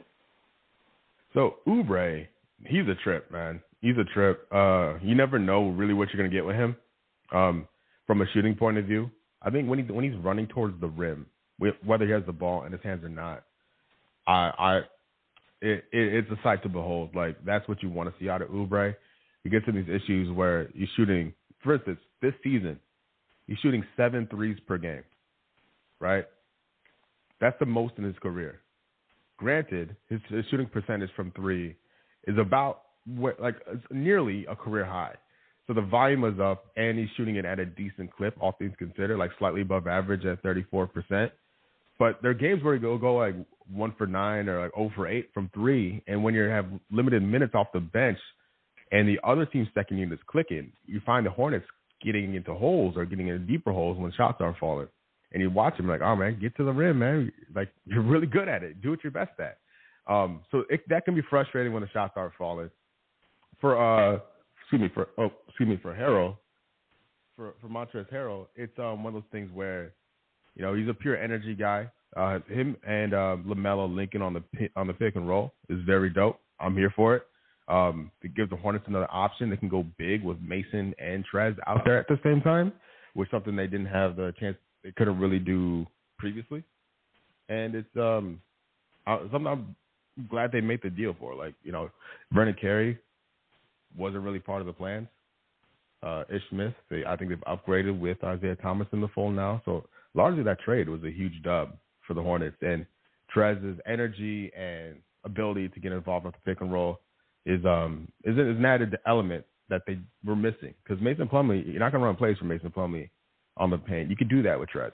So Oubre, he's a trip, man. He's a trip. Uh, you never know really what you're going to get with him um, from a shooting point of view. I think when, he, when he's running towards the rim, whether he has the ball in his hands or not, I – I It, it, it's a sight to behold. Like, that's what you want to see out of Oubre. He gets in these issues where he's shooting, for instance, this season, he's shooting seven threes per game, right? That's the most in his career. Granted, his, his shooting percentage from three is about, like, it's nearly a career high. So the volume is up, and he's shooting it at a decent clip, all things considered, like slightly above average at thirty-four percent. But there are games where you go, go like one for nine or like zero for eight from three, and when you have limited minutes off the bench and the other team's second unit is clicking, you find the Hornets getting into holes or getting into deeper holes when shots aren't falling. And you watch them like, oh, man, get to the rim, man. Like, you're really good at it. Do what you're best at. Um, so it, that can be frustrating when the shots aren't falling. For, uh, excuse me, for, oh, excuse me, for Harrell, for, for Montrezl Harrell, it's um, one of those things where, you know, he's a pure energy guy. Uh, him and uh, LaMelo linking on the on the pick and roll is very dope. I'm here for it. Um, it gives the Hornets another option. They can go big with Mason and Trez out there at the same time, which is something they didn't have the chance. They couldn't really do previously. And it's um, something I'm glad they made the deal for. Like, you know, Vernon Carey wasn't really part of the plans. Uh, Ish Smith, they, I think they've upgraded with Isaiah Thomas in the fold now. So largely that trade was a huge dub for the Hornets. And Trez's energy and ability to get involved with the pick and roll is um is, is an added element that they were missing. Because Mason Plumlee, you're not going to run plays for Mason Plumlee on the paint. You could do that with Trez.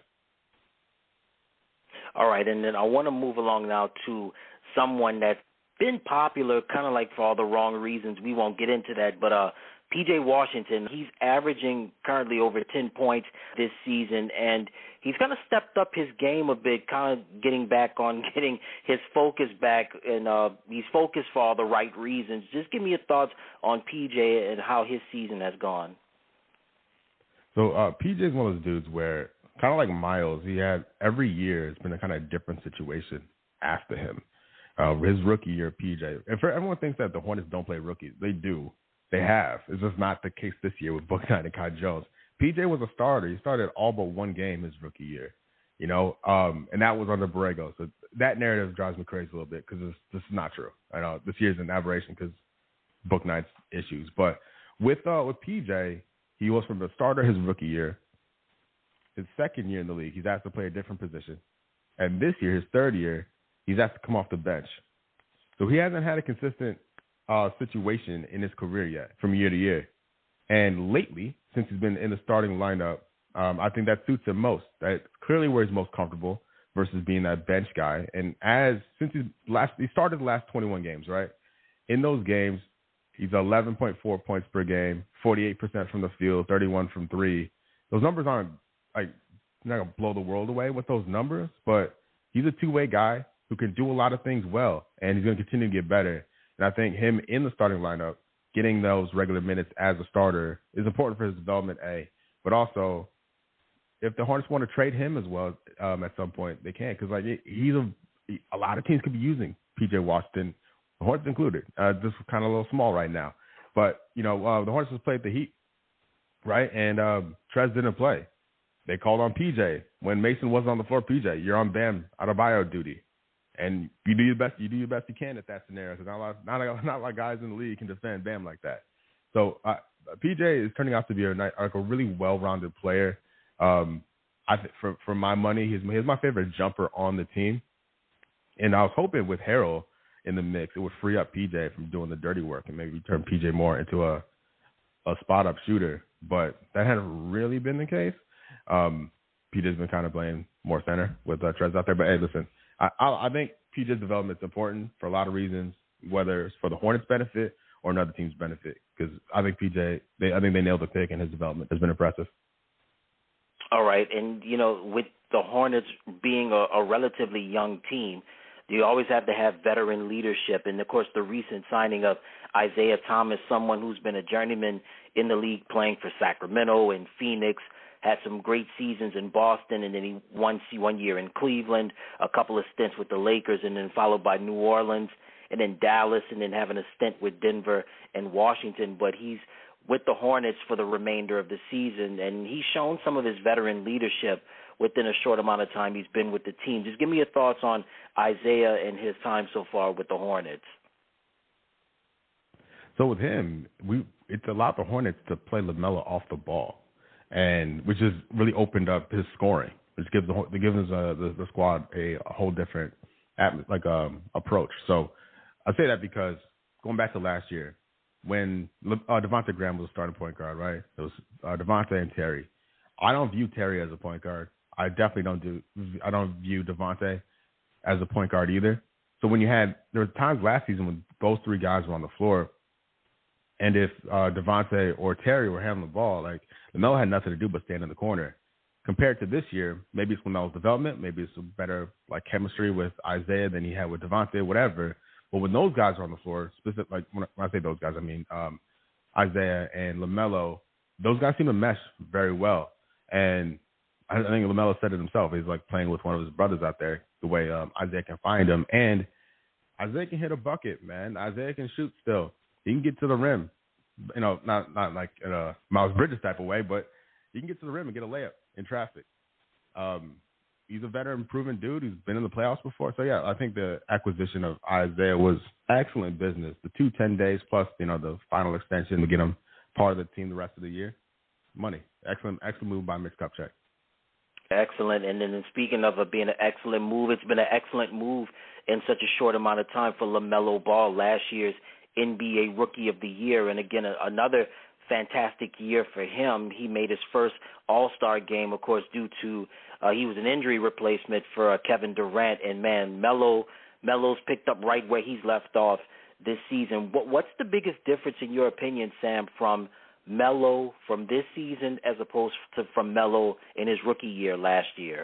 All right, and then I want to move along now to someone that's been popular kind of like for all the wrong reasons. We won't get into that, but uh, P J Washington, he's averaging currently over ten points this season, and he's kind of stepped up his game a bit, kind of getting back on getting his focus back, and uh, he's focused for all the right reasons. Just give me your thoughts on P J and how his season has gone. So uh, P J is one of those dudes where, kind of like Miles, he had every year it's been a kind of different situation after him. Uh, his rookie year, P J, and for everyone thinks that the Hornets don't play rookies, they do. They have. It's just not the case this year with Bouknight and Kai Jones. P J was a starter. He started all but one game his rookie year, you know, um, and that was under Borrego. So that narrative drives me crazy a little bit because it's just not true. I know this year's an aberration because Bouknight's issues. But with uh, with P J, he was from the starter his rookie year. His second year in the league, he's asked to play a different position. And this year, his third year, he's asked to come off the bench. So he hasn't had a consistent uh, situation in his career yet from year to year. And lately, since he's been in the starting lineup, um, I think that suits him most. That's clearly where he's most comfortable versus being that bench guy. And as since he's last, he started the last twenty-one games, right? In those games, he's eleven point four points per game, forty-eight percent from the field, thirty-one from three. Those numbers aren't like not gonna blow the world away with those numbers, but he's a two-way guy who can do a lot of things well, and he's going to continue to get better. And I think him in the starting lineup, getting those regular minutes as a starter is important for his development, A. But also, if the Hornets want to trade him as well um, at some point, they can. Because like he's a, a lot of teams could be using P J Washington, the Hornets included. Uh, this is kind of a little small right now. But, you know, uh, the Hornets just played the Heat, right? And um, Trez didn't play. They called on P J. When Mason wasn't on the floor, P J, you're on Bam Adebayo duty. And you do your best. You do your best you can at that scenario because not a lot, not a, not a lot of guys in the league can defend Bam like that. So uh, P J is turning out to be a like a really well-rounded player. Um, I th- for for my money, he's he's my favorite jumper on the team. And I was hoping with Harrell in the mix, it would free up P J from doing the dirty work and maybe turn P J more into a a spot-up shooter. But that hasn't really been the case. Um, P J's been kind of playing more center with uh, Trez out there. But hey, listen. I, I think P J's development is important for a lot of reasons, whether it's for the Hornets' benefit or another team's benefit. Because I think P J, they, I think they nailed the pick, and his development has been impressive. All right, and you know, with the Hornets being a, a relatively young team, you always have to have veteran leadership. And of course, the recent signing of Isaiah Thomas, someone who's been a journeyman in the league, playing for Sacramento and Phoenix. Had some great seasons in Boston, and then he won one year in Cleveland, a couple of stints with the Lakers, and then followed by New Orleans, and then Dallas, and then having a stint with Denver and Washington. But he's with the Hornets for the remainder of the season, and he's shown some of his veteran leadership within a short amount of time he's been with the team. Just give me your thoughts on Isaiah and his time so far with the Hornets. So with him, we it's allowed the Hornets to play LaMelo off the ball. And which has really opened up his scoring, which gives the gives uh, the, the squad a, a whole different like um, approach. So I say that because going back to last year, when uh, Devontae Graham was a starting point guard, right? It was uh, Devontae and Terry. I don't view Terry as a point guard. I definitely don't do. I don't view Devontae as a point guard either. So when you had there were times last season when those three guys were on the floor. And if uh, Devontae or Terry were handling the ball, like LaMelo had nothing to do but stand in the corner. Compared to this year, maybe it's LaMelo's development, maybe it's a better like chemistry with Isaiah than he had with Devontae, whatever. But when those guys are on the floor, specific like when I say those guys, I mean um, Isaiah and LaMelo. Those guys seem to mesh very well. And I think LaMelo said it himself. He's like playing with one of his brothers out there, the way um, Isaiah can find him. And Isaiah can hit a bucket, man. Isaiah can shoot still. He can get to the rim, you know, not not like in a Miles Bridges type of way, but he can get to the rim and get a layup in traffic. Um, he's a veteran, proven dude who's been in the playoffs before. So yeah, I think the acquisition of Isaiah was excellent business. The two ten days plus, you know, the final extension to get him part of the team the rest of the year. Money. Excellent, excellent move by Mitch Kupchak. Excellent. And then speaking of it being an excellent move, it's been an excellent move in such a short amount of time for LaMelo Ball, last year's N B A Rookie of the Year. And again, a, another fantastic year for him. He made his first All-Star game, of course, due to uh, he was an injury replacement for uh, Kevin Durant. And, man, Melo, Melo's picked up right where he's left off this season. What, what's the biggest difference, in your opinion, Sam, from Melo from this season as opposed to from Melo in his rookie year last year?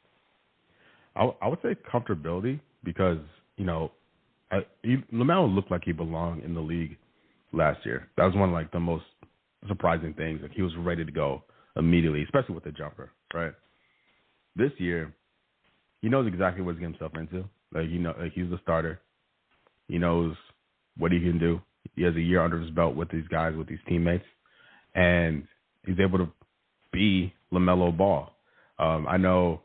I, I would say comfortability because, you know, I, he, LaMelo looked like he belonged in the league last year. That was one of, like, the most surprising things. Like, he was ready to go immediately, especially with the jumper, right? This year, he knows exactly what he's getting himself into. Like, you know, like he's the starter. He knows what he can do. He has a year under his belt with these guys, with these teammates, and he's able to be LaMelo Ball. Um, I know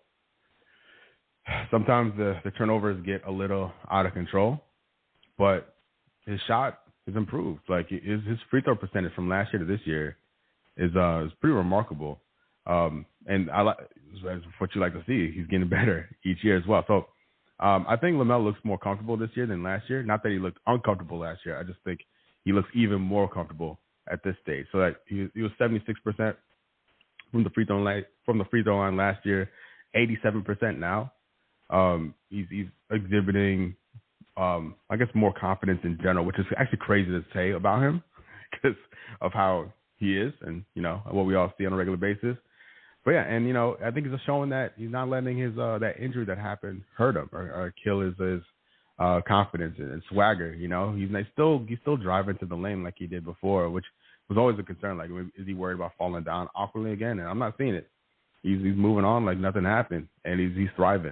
sometimes the, the turnovers get a little out of control, but his shot is improved. Like his, his free throw percentage from last year to this year is uh is pretty remarkable. Um, and I like what you like to see. He's getting better each year as well. So um, I think LaMelo looks more comfortable this year than last year. Not that he looked uncomfortable last year. I just think he looks even more comfortable at this stage. So like he, he was seventy-six percent from the free throw line from the free throw line last year, eighty-seven percent now. Um, he's, he's exhibiting, um, I guess, more confidence in general, which is actually crazy to say about him because of how he is and, you know, what we all see on a regular basis. But, yeah, and, you know, I think it's showing that he's not letting his uh, that injury that happened hurt him or, or kill his, his uh, confidence and, and swagger, you know. He's like, still he's still driving to the lane like he did before, which was always a concern. Like, is he worried about falling down awkwardly again? And I'm not seeing it. He's, he's moving on like nothing happened, and he's he's thriving.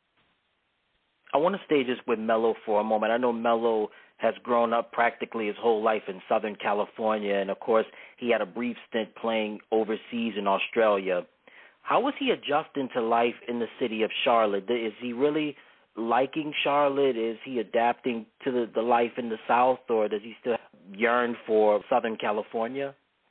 I want to stay just with Melo for a moment. I know Melo has grown up practically his whole life in Southern California, and, of course, he had a brief stint playing overseas in Australia. How was he adjusting to life in the city of Charlotte? Is he really liking Charlotte? Is he adapting to the, the life in the South, or does he still yearn for Southern California?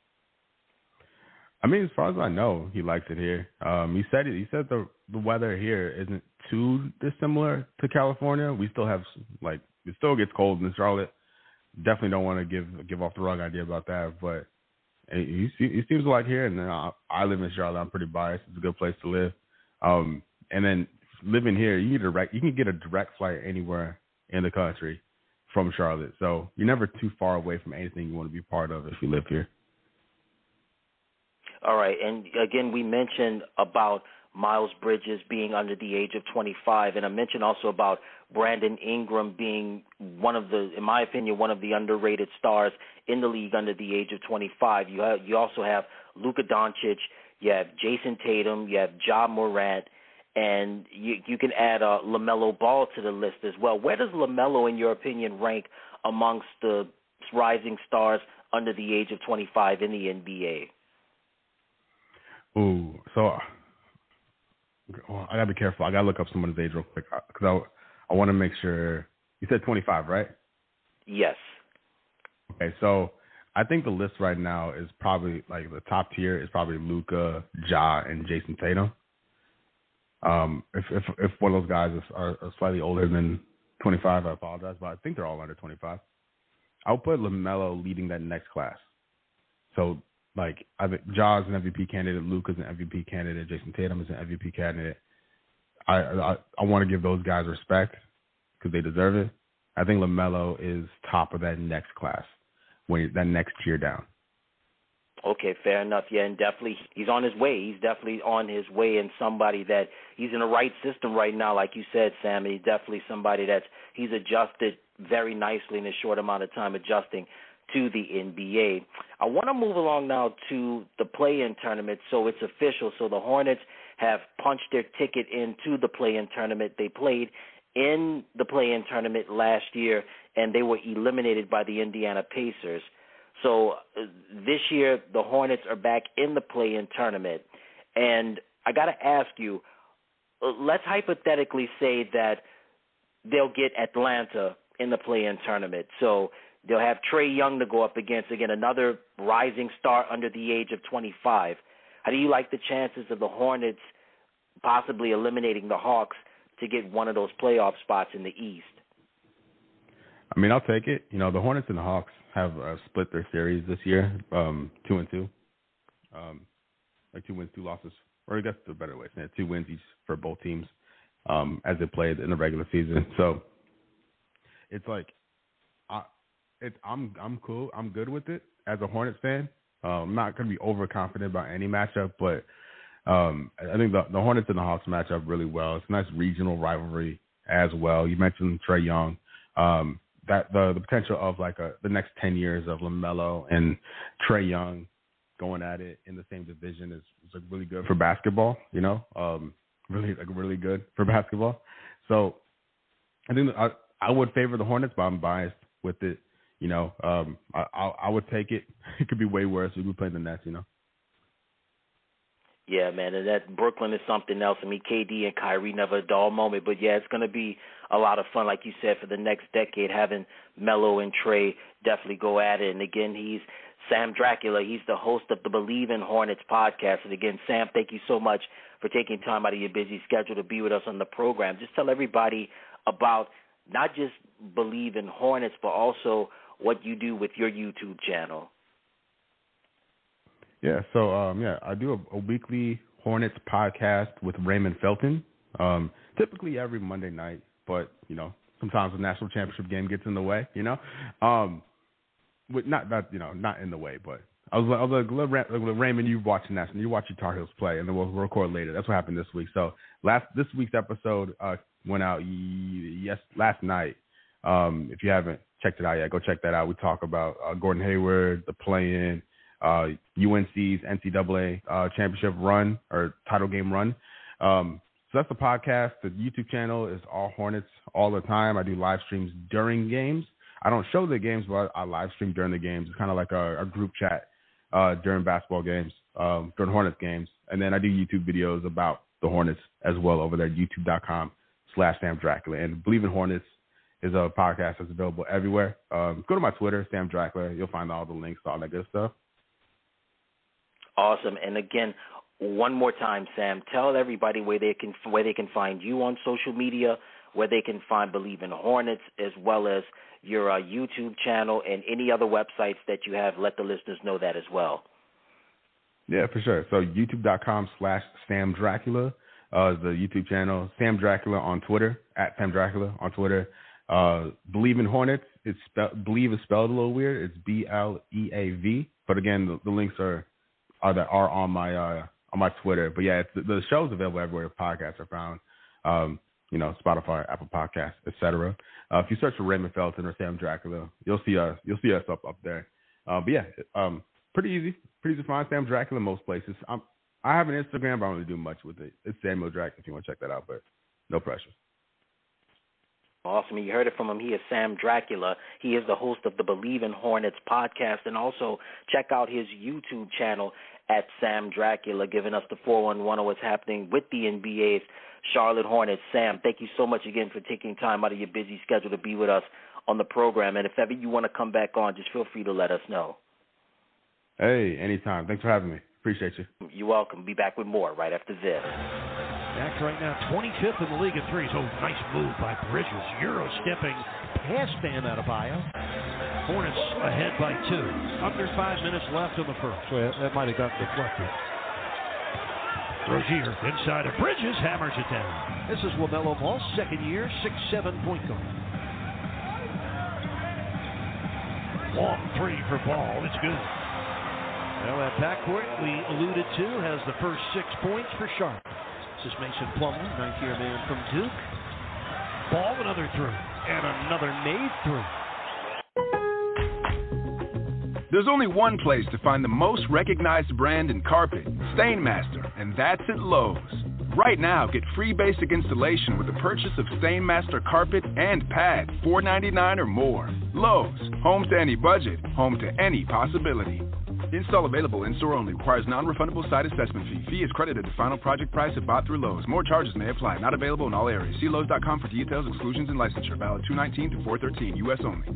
I mean, as far as I know, he likes it here. Um, he said it. He said the the weather here isn't too dissimilar to California. We still have like it still gets cold in Charlotte. Definitely don't want to give give off the wrong idea about that, but he he seems to like here. And I, I live in Charlotte. I'm pretty biased. It's a good place to live. Um, and then living here, you get a direct you can get a direct flight anywhere in the country from Charlotte. So you're never too far away from anything you want to be part of if you live here. All right, and again, we mentioned about Miles Bridges being under the age of twenty-five, and I mentioned also about Brandon Ingram being one of the, in my opinion, one of the underrated stars in the league under the age of twenty-five. You have, you also have Luka Doncic, you have Jason Tatum, you have Ja Morant, and you, you can add uh, LaMelo Ball to the list as well. Where does LaMelo, in your opinion, rank amongst the rising stars under the age of twenty-five in the N B A? Ooh, so well, I gotta be careful. I gotta look up someone's age real quick because I I want to make sure. You said twenty-five, right? Yes. Okay, so I think the list right now is probably like the top tier is probably Luka, Ja, and Jason Tatum. Um, if if if one of those guys is, are, are slightly older than twenty-five, I apologize, but I think they're all under twenty-five. I would put LaMelo leading that next class. So. Like, I think Ja is an M V P candidate, Luka's an M V P candidate, Jason Tatum is an M V P candidate. I I, I want to give those guys respect because they deserve it. I think LaMelo is top of that next class, when that next tier down. Okay, fair enough. Yeah, and definitely he's on his way. He's definitely on his way, and somebody that he's in the right system right now, like you said, Sam. And he's definitely somebody that's he's adjusted very nicely in a short amount of time, adjusting to the N B A. I want to move along now to the play-in tournament, so it's official. So the Hornets have punched their ticket into the play-in tournament. They played in the play-in tournament last year, and they were eliminated by the Indiana Pacers. So uh, this year, the Hornets are back in the play-in tournament. And I got to ask you, let's hypothetically say that they'll get Atlanta in the play-in tournament. So they'll have Trae Young to go up against, again, another rising star under the age of twenty-five. How do you like the chances of the Hornets possibly eliminating the Hawks to get one of those playoff spots in the East? I mean, I'll take it. You know, the Hornets and the Hawks have uh, split their series this year, um, two and two, um, like two wins, two losses, or I guess the better way, saying two wins each for both teams um, as they played in the regular season. So it's like, I, it's I'm I'm cool, I'm good with it as a Hornets fan. Uh, I'm not going to be overconfident about any matchup, but um, I think the, the Hornets and the Hawks match up really well. It's a nice regional rivalry as well. You mentioned Trae Young. Um, that the the potential of like a, the next ten years of LaMelo and Trae Young going at it in the same division is, is like really good for basketball, you know, um, really like really good for basketball. So I think I, I would favor the Hornets, but I'm biased with it. You know, um, I, I I would take it. It could be way worse. We would play the Nets, you know. Yeah, man, and that Brooklyn is something else. I mean, K D and Kyrie never a dull moment, but yeah, it's going to be a lot of fun, like you said, for the next decade, having Melo and Trae definitely go at it. And again, he's Sam Dracula. He's the host of the Believe in Hornets podcast. And again, Sam, thank you so much for taking time out of your busy schedule to be with us on the program. Just tell everybody about not just Believe in Hornets, but also what you do with your YouTube channel. Yeah, so, um, yeah, I do a, a weekly Hornets podcast with Raymond Felton, um, typically every Monday night, but, you know, sometimes the national championship game gets in the way, you know. Um, with not, not, you know, not in the way, but I was, I was like, like, Raymond, you watch the national, you watch your Tar Heels play, and then we'll record later. That's what happened this week. So last this week's episode uh, went out yes last night. Um, if you haven't checked it out yet, go check that out. We talk about uh, Gordon Hayward, the play-in, uh, U N C's N C double A uh, championship run or title game run. Um, so that's the podcast. The YouTube channel is all Hornets all the time. I do live streams during games. I don't show the games, but I live stream during the games. It's kind of like a, a group chat uh, during basketball games, um, during Hornets games. And then I do YouTube videos about the Hornets as well over there, youtube.com slash Sam Dracula. And Believe in Hornets is a podcast that's available everywhere. Um, go to my Twitter, Sam Dracula. You'll find all the links to all that good stuff. Awesome. And again, one more time, Sam, tell everybody where they can where they can find you on social media, where they can find Believe in Hornets, as well as your uh, YouTube channel and any other websites that you have. Let the listeners know that as well. Yeah, for sure. So youtube.com slash Sam Dracula uh, is the YouTube channel. Sam Dracula on Twitter, at Sam Dracula on Twitter. Uh, Believe in Hornets, it's spe- Believe is spelled a little weird. It's B L E A V. But again, the, the links are are that are on my uh, on my Twitter. But yeah, it's, the show's available everywhere podcasts are found. Um, you know, Spotify, Apple Podcasts, et cetera. Uh, if you search for Raymond Felton or Sam Dracula, you'll see us. You'll see us up up there. Uh, but yeah, um, pretty easy, pretty easy to find Sam Dracula most places. I'm, I have an Instagram, but I don't really do much with it. It's Samuel Drac if you want to check that out, but no pressure. Awesome. You heard it from him. He is Sam Dracula. He is the host of the Believe in Hornets podcast. And also check out his YouTube channel at Sam Dracula, giving us the four one one of what's happening with the N B A's Charlotte Hornets. Sam, thank you so much again for taking time out of your busy schedule to be with us on the program. And if ever you want to come back on, just feel free to let us know. Hey, anytime. Thanks for having me. Appreciate you. You're welcome. Be back with more right after this. Dak right now twenty-fifth in the league at threes. Oh, nice move by Bridges. Euro stepping past Bam Adebayo. Hornets ahead by two. Under five minutes left in the first. Well, that might have got deflected. Rozier inside of Bridges, hammers it down. This is LaMelo Ball, second year, six seven point guard. Long three for Ball. It's good. Well, that backcourt we alluded to has the first six points for Sharp. This is Mason Plumlee, ninth-year man from Duke. Ball, another three, and another made three. There's only one place to find the most recognized brand in carpet, Stainmaster, and that's at Lowe's. Right now, get free basic installation with the purchase of Stainmaster carpet and pad, four ninety-nine or more. Lowe's, home to any budget, home to any possibility. Install available in-store only. Requires non-refundable site assessment fee. Fee is credited to final project price if bought through Lowe's. More charges may apply. Not available in all areas. See Lowe's dot com for details, exclusions, and licensure. Valid two nineteen to four thirteen. U S only.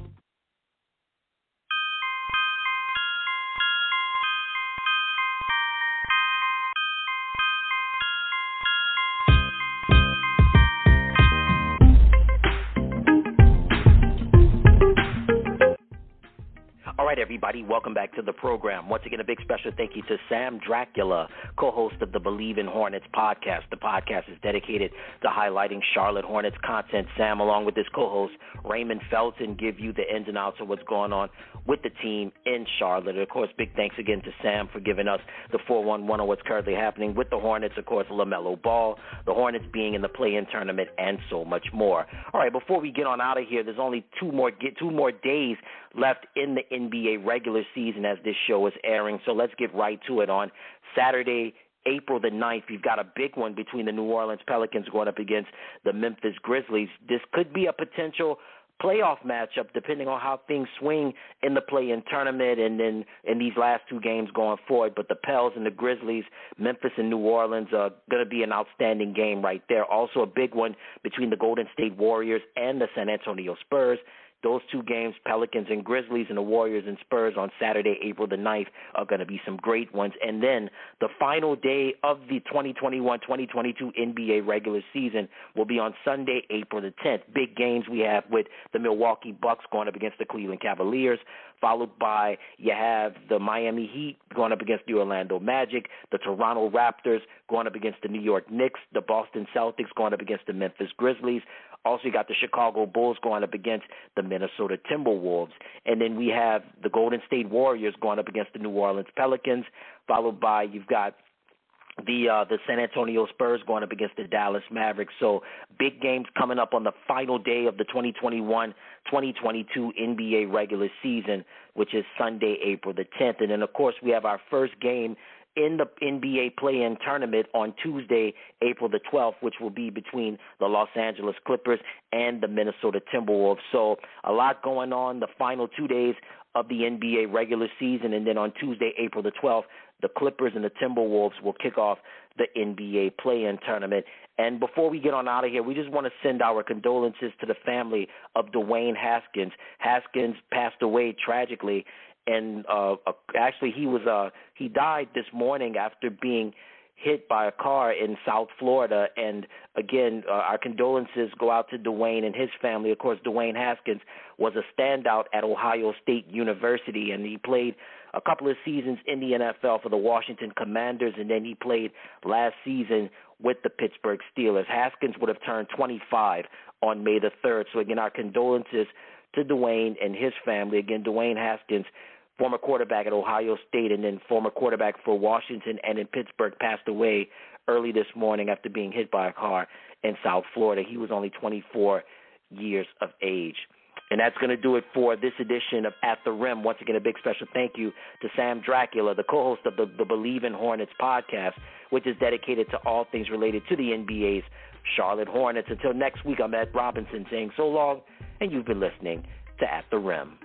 All right, everybody, welcome back to the program. Once again, a big special thank you to Sam Dracula, co-host of the Believe in Hornets podcast. The podcast is dedicated to highlighting Charlotte Hornets content. Sam, along with his co-host, Raymond Felton, give you the ins and outs of what's going on with the team in Charlotte. And of course, big thanks again to Sam for giving us the four one one on what's currently happening with the Hornets. Of course, LaMelo Ball, the Hornets being in the play-in tournament, and so much more. All right, before we get on out of here, there's only two more get two more days left in the N B A regular season as this show is airing. So let's get right to it. On Saturday, April the ninth, we've got a big one between the New Orleans Pelicans going up against the Memphis Grizzlies. This could be a potential playoff matchup depending on how things swing in the play-in tournament and then in these last two games going forward. But the Pels and the Grizzlies, Memphis and New Orleans, are going to be an outstanding game right there. Also a big one between the Golden State Warriors and the San Antonio Spurs. Those two games, Pelicans and Grizzlies, and the Warriors and Spurs on Saturday, April the ninth, are going to be some great ones. And then the final day of the twenty twenty-one twenty twenty-two N B A regular season will be on Sunday, April the tenth. Big games we have with the Milwaukee Bucks going up against the Cleveland Cavaliers, followed by you have the Miami Heat going up against the Orlando Magic, the Toronto Raptors going up against the New York Knicks, the Boston Celtics going up against the Memphis Grizzlies. Also, you got the Chicago Bulls going up against the Minnesota Timberwolves. And then we have the Golden State Warriors going up against the New Orleans Pelicans, followed by you've got the uh, the San Antonio Spurs going up against the Dallas Mavericks. So big games coming up on the final day of the twenty twenty-one twenty twenty-two N B A regular season, which is Sunday, April the tenth. And then, of course, we have our first game in the N B A play-in tournament on Tuesday, April the twelfth, which will be between the Los Angeles Clippers and the Minnesota Timberwolves. So a lot going on the final two days of the N B A regular season, and then on Tuesday, April the twelfth, the Clippers and the Timberwolves will kick off the N B A play-in tournament. And before we get on out of here, we just want to send our condolences to the family of Dwayne Haskins. Haskins passed away tragically. And uh, actually, he was uh, he died this morning after being hit by a car in South Florida. And again, uh, our condolences go out to Dwayne and his family. Of course, Dwayne Haskins was a standout at Ohio State University, and he played a couple of seasons in the N F L for the Washington Commanders, and then he played last season with the Pittsburgh Steelers. Haskins would have turned twenty-five on May the third. So again, our condolences to Dwayne and his family. Again, Dwayne Haskins, former quarterback at Ohio State and then former quarterback for Washington and in Pittsburgh, passed away early this morning after being hit by a car in South Florida. He was only twenty-four years of age. And that's going to do it for this edition of At the Rim. Once again, a big special thank you to Sam Dracula, the co-host of the, the Believe in Hornets podcast, which is dedicated to all things related to the N B A's Charlotte Hornets. Until next week, I'm Ed Robinson saying so long, and you've been listening to At the Rim.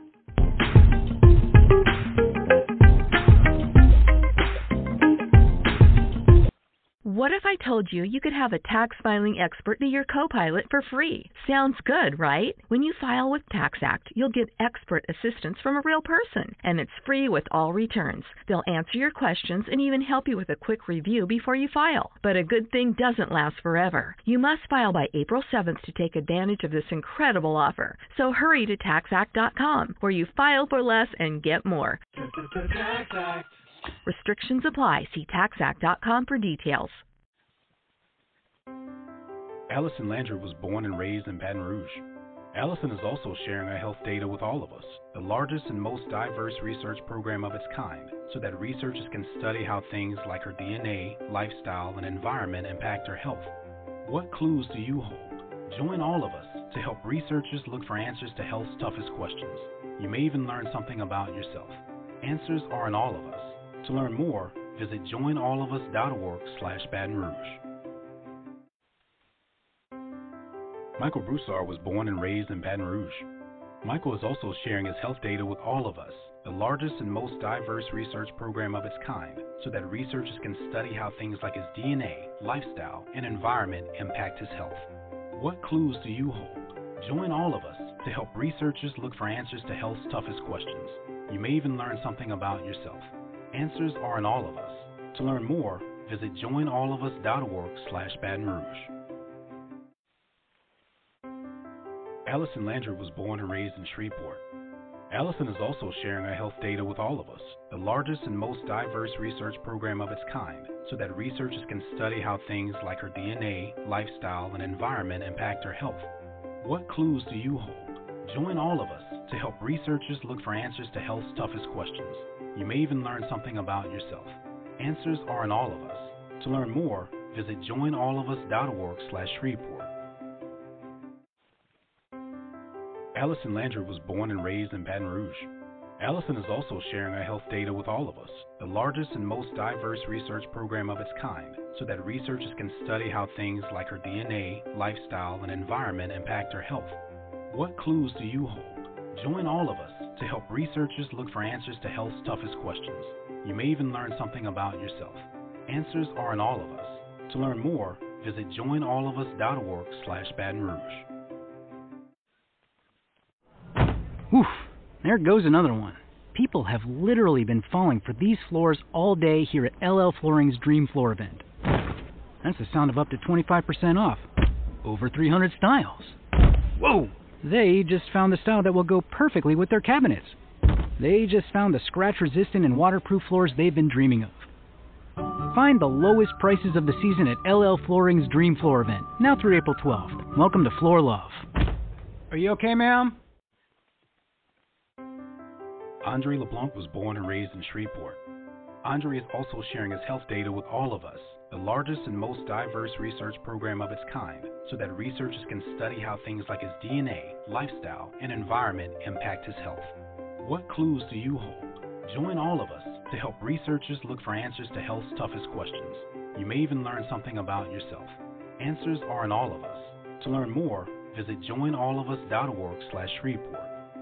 What if I told you you could have a tax filing expert be your co-pilot for free? Sounds good, right? When you file with TaxAct, you'll get expert assistance from a real person, and it's free with all returns. They'll answer your questions and even help you with a quick review before you file. But a good thing doesn't last forever. You must file by April seventh to take advantage of this incredible offer. So hurry to tax act dot com, where you file for less and get more. TaxAct. Restrictions apply. See tax act dot com for details. Allison Landry was born and raised in Baton Rouge. Allison is also sharing her health data with all of us, the largest and most diverse research program of its kind, so that researchers can study how things like her D N A, lifestyle, and environment impact her health. What clues do you hold? Join all of us to help researchers look for answers to health's toughest questions. You may even learn something about yourself. Answers are in all of us. To learn more, visit join all of us dot org slash Baton Rouge. Michael Broussard was born and raised in Baton Rouge. Michael is also sharing his health data with all of us, the largest and most diverse research program of its kind, so that researchers can study how things like his D N A, lifestyle, and environment impact his health. What clues do you hold? Join all of us to help researchers look for answers to health's toughest questions. You may even learn something about yourself. Answers are in all of us. To learn more, visit join all of us dot org slash Baton Rouge. Allison Landry was born and raised in Shreveport. Allison is also sharing her health data with all of us, the largest and most diverse research program of its kind, so that researchers can study how things like her D N A, lifestyle, and environment impact her health. What clues do you hold? Join all of us to help researchers look for answers to health's toughest questions. You may even learn something about yourself. Answers are in all of us. To learn more, visit join all of us dot org slash Shreveport. Allison Landry was born and raised in Baton Rouge. Allison is also sharing her health data with all of us, the largest and most diverse research program of its kind, so that researchers can study how things like her D N A, lifestyle, and environment impact her health. What clues do you hold? Join all of us to help researchers look for answers to health's toughest questions. You may even learn something about yourself. Answers are in all of us. To learn more, visit join all of us dot org slash Baton Rouge. Oof, there goes another one. People have literally been falling for these floors all day here at L L Flooring's Dream Floor event. That's the sound of up to twenty-five percent off. Over three hundred styles. Whoa! They just found the style that will go perfectly with their cabinets. They just found the scratch-resistant and waterproof floors they've been dreaming of. Find the lowest prices of the season at L L Flooring's Dream Floor event, now through April twelfth. Welcome to Floor Love. Are you okay, ma'am? Andre LeBlanc was born and raised in Shreveport. Andre is also sharing his health data with all of us, the largest and most diverse research program of its kind, so that researchers can study how things like his D N A, lifestyle, and environment impact his health. What clues do you hold? Join all of us to help researchers look for answers to health's toughest questions. You may even learn something about yourself. Answers are in all of us. To learn more, visit join all of us dot org slash Shreveport.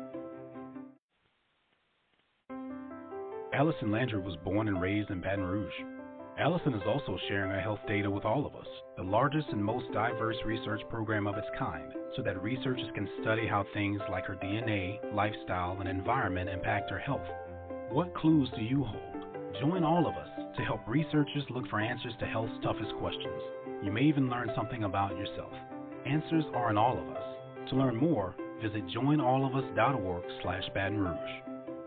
Allison Landry was born and raised in Baton Rouge. Allison is also sharing her health data with all of us, the largest and most diverse research program of its kind, so that researchers can study how things like her D N A, lifestyle, and environment impact her health. What clues do you hold? Join all of us to help researchers look for answers to health's toughest questions. You may even learn something about yourself. Answers are in all of us. To learn more, visit join all of us dot org slash Baton Rouge.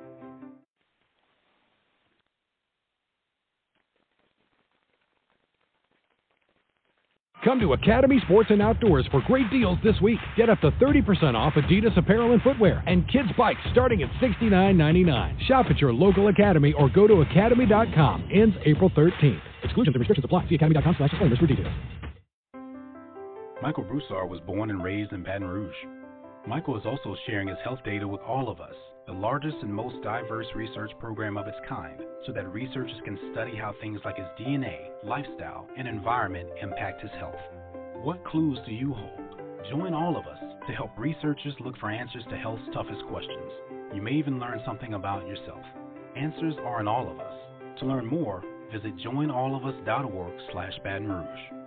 Come to Academy Sports and Outdoors for great deals this week. Get up to thirty percent off Adidas apparel and footwear and kids bikes starting at sixty-nine ninety-nine. Shop at your local Academy or go to academy dot com. Ends April thirteenth. Exclusions and restrictions apply. See academy dot com slash disclaimers for details. Michael Broussard was born and raised in Baton Rouge. Michael is also sharing his health data with all of us, the largest and most diverse research program of its kind, so that researchers can study how things like his D N A, lifestyle, and environment impact his health. What clues do you hold? Join all of us to help researchers look for answers to health's toughest questions. You may even learn something about yourself. Answers are in all of us. To learn more, visit join all of us dot org slash Baton Rouge.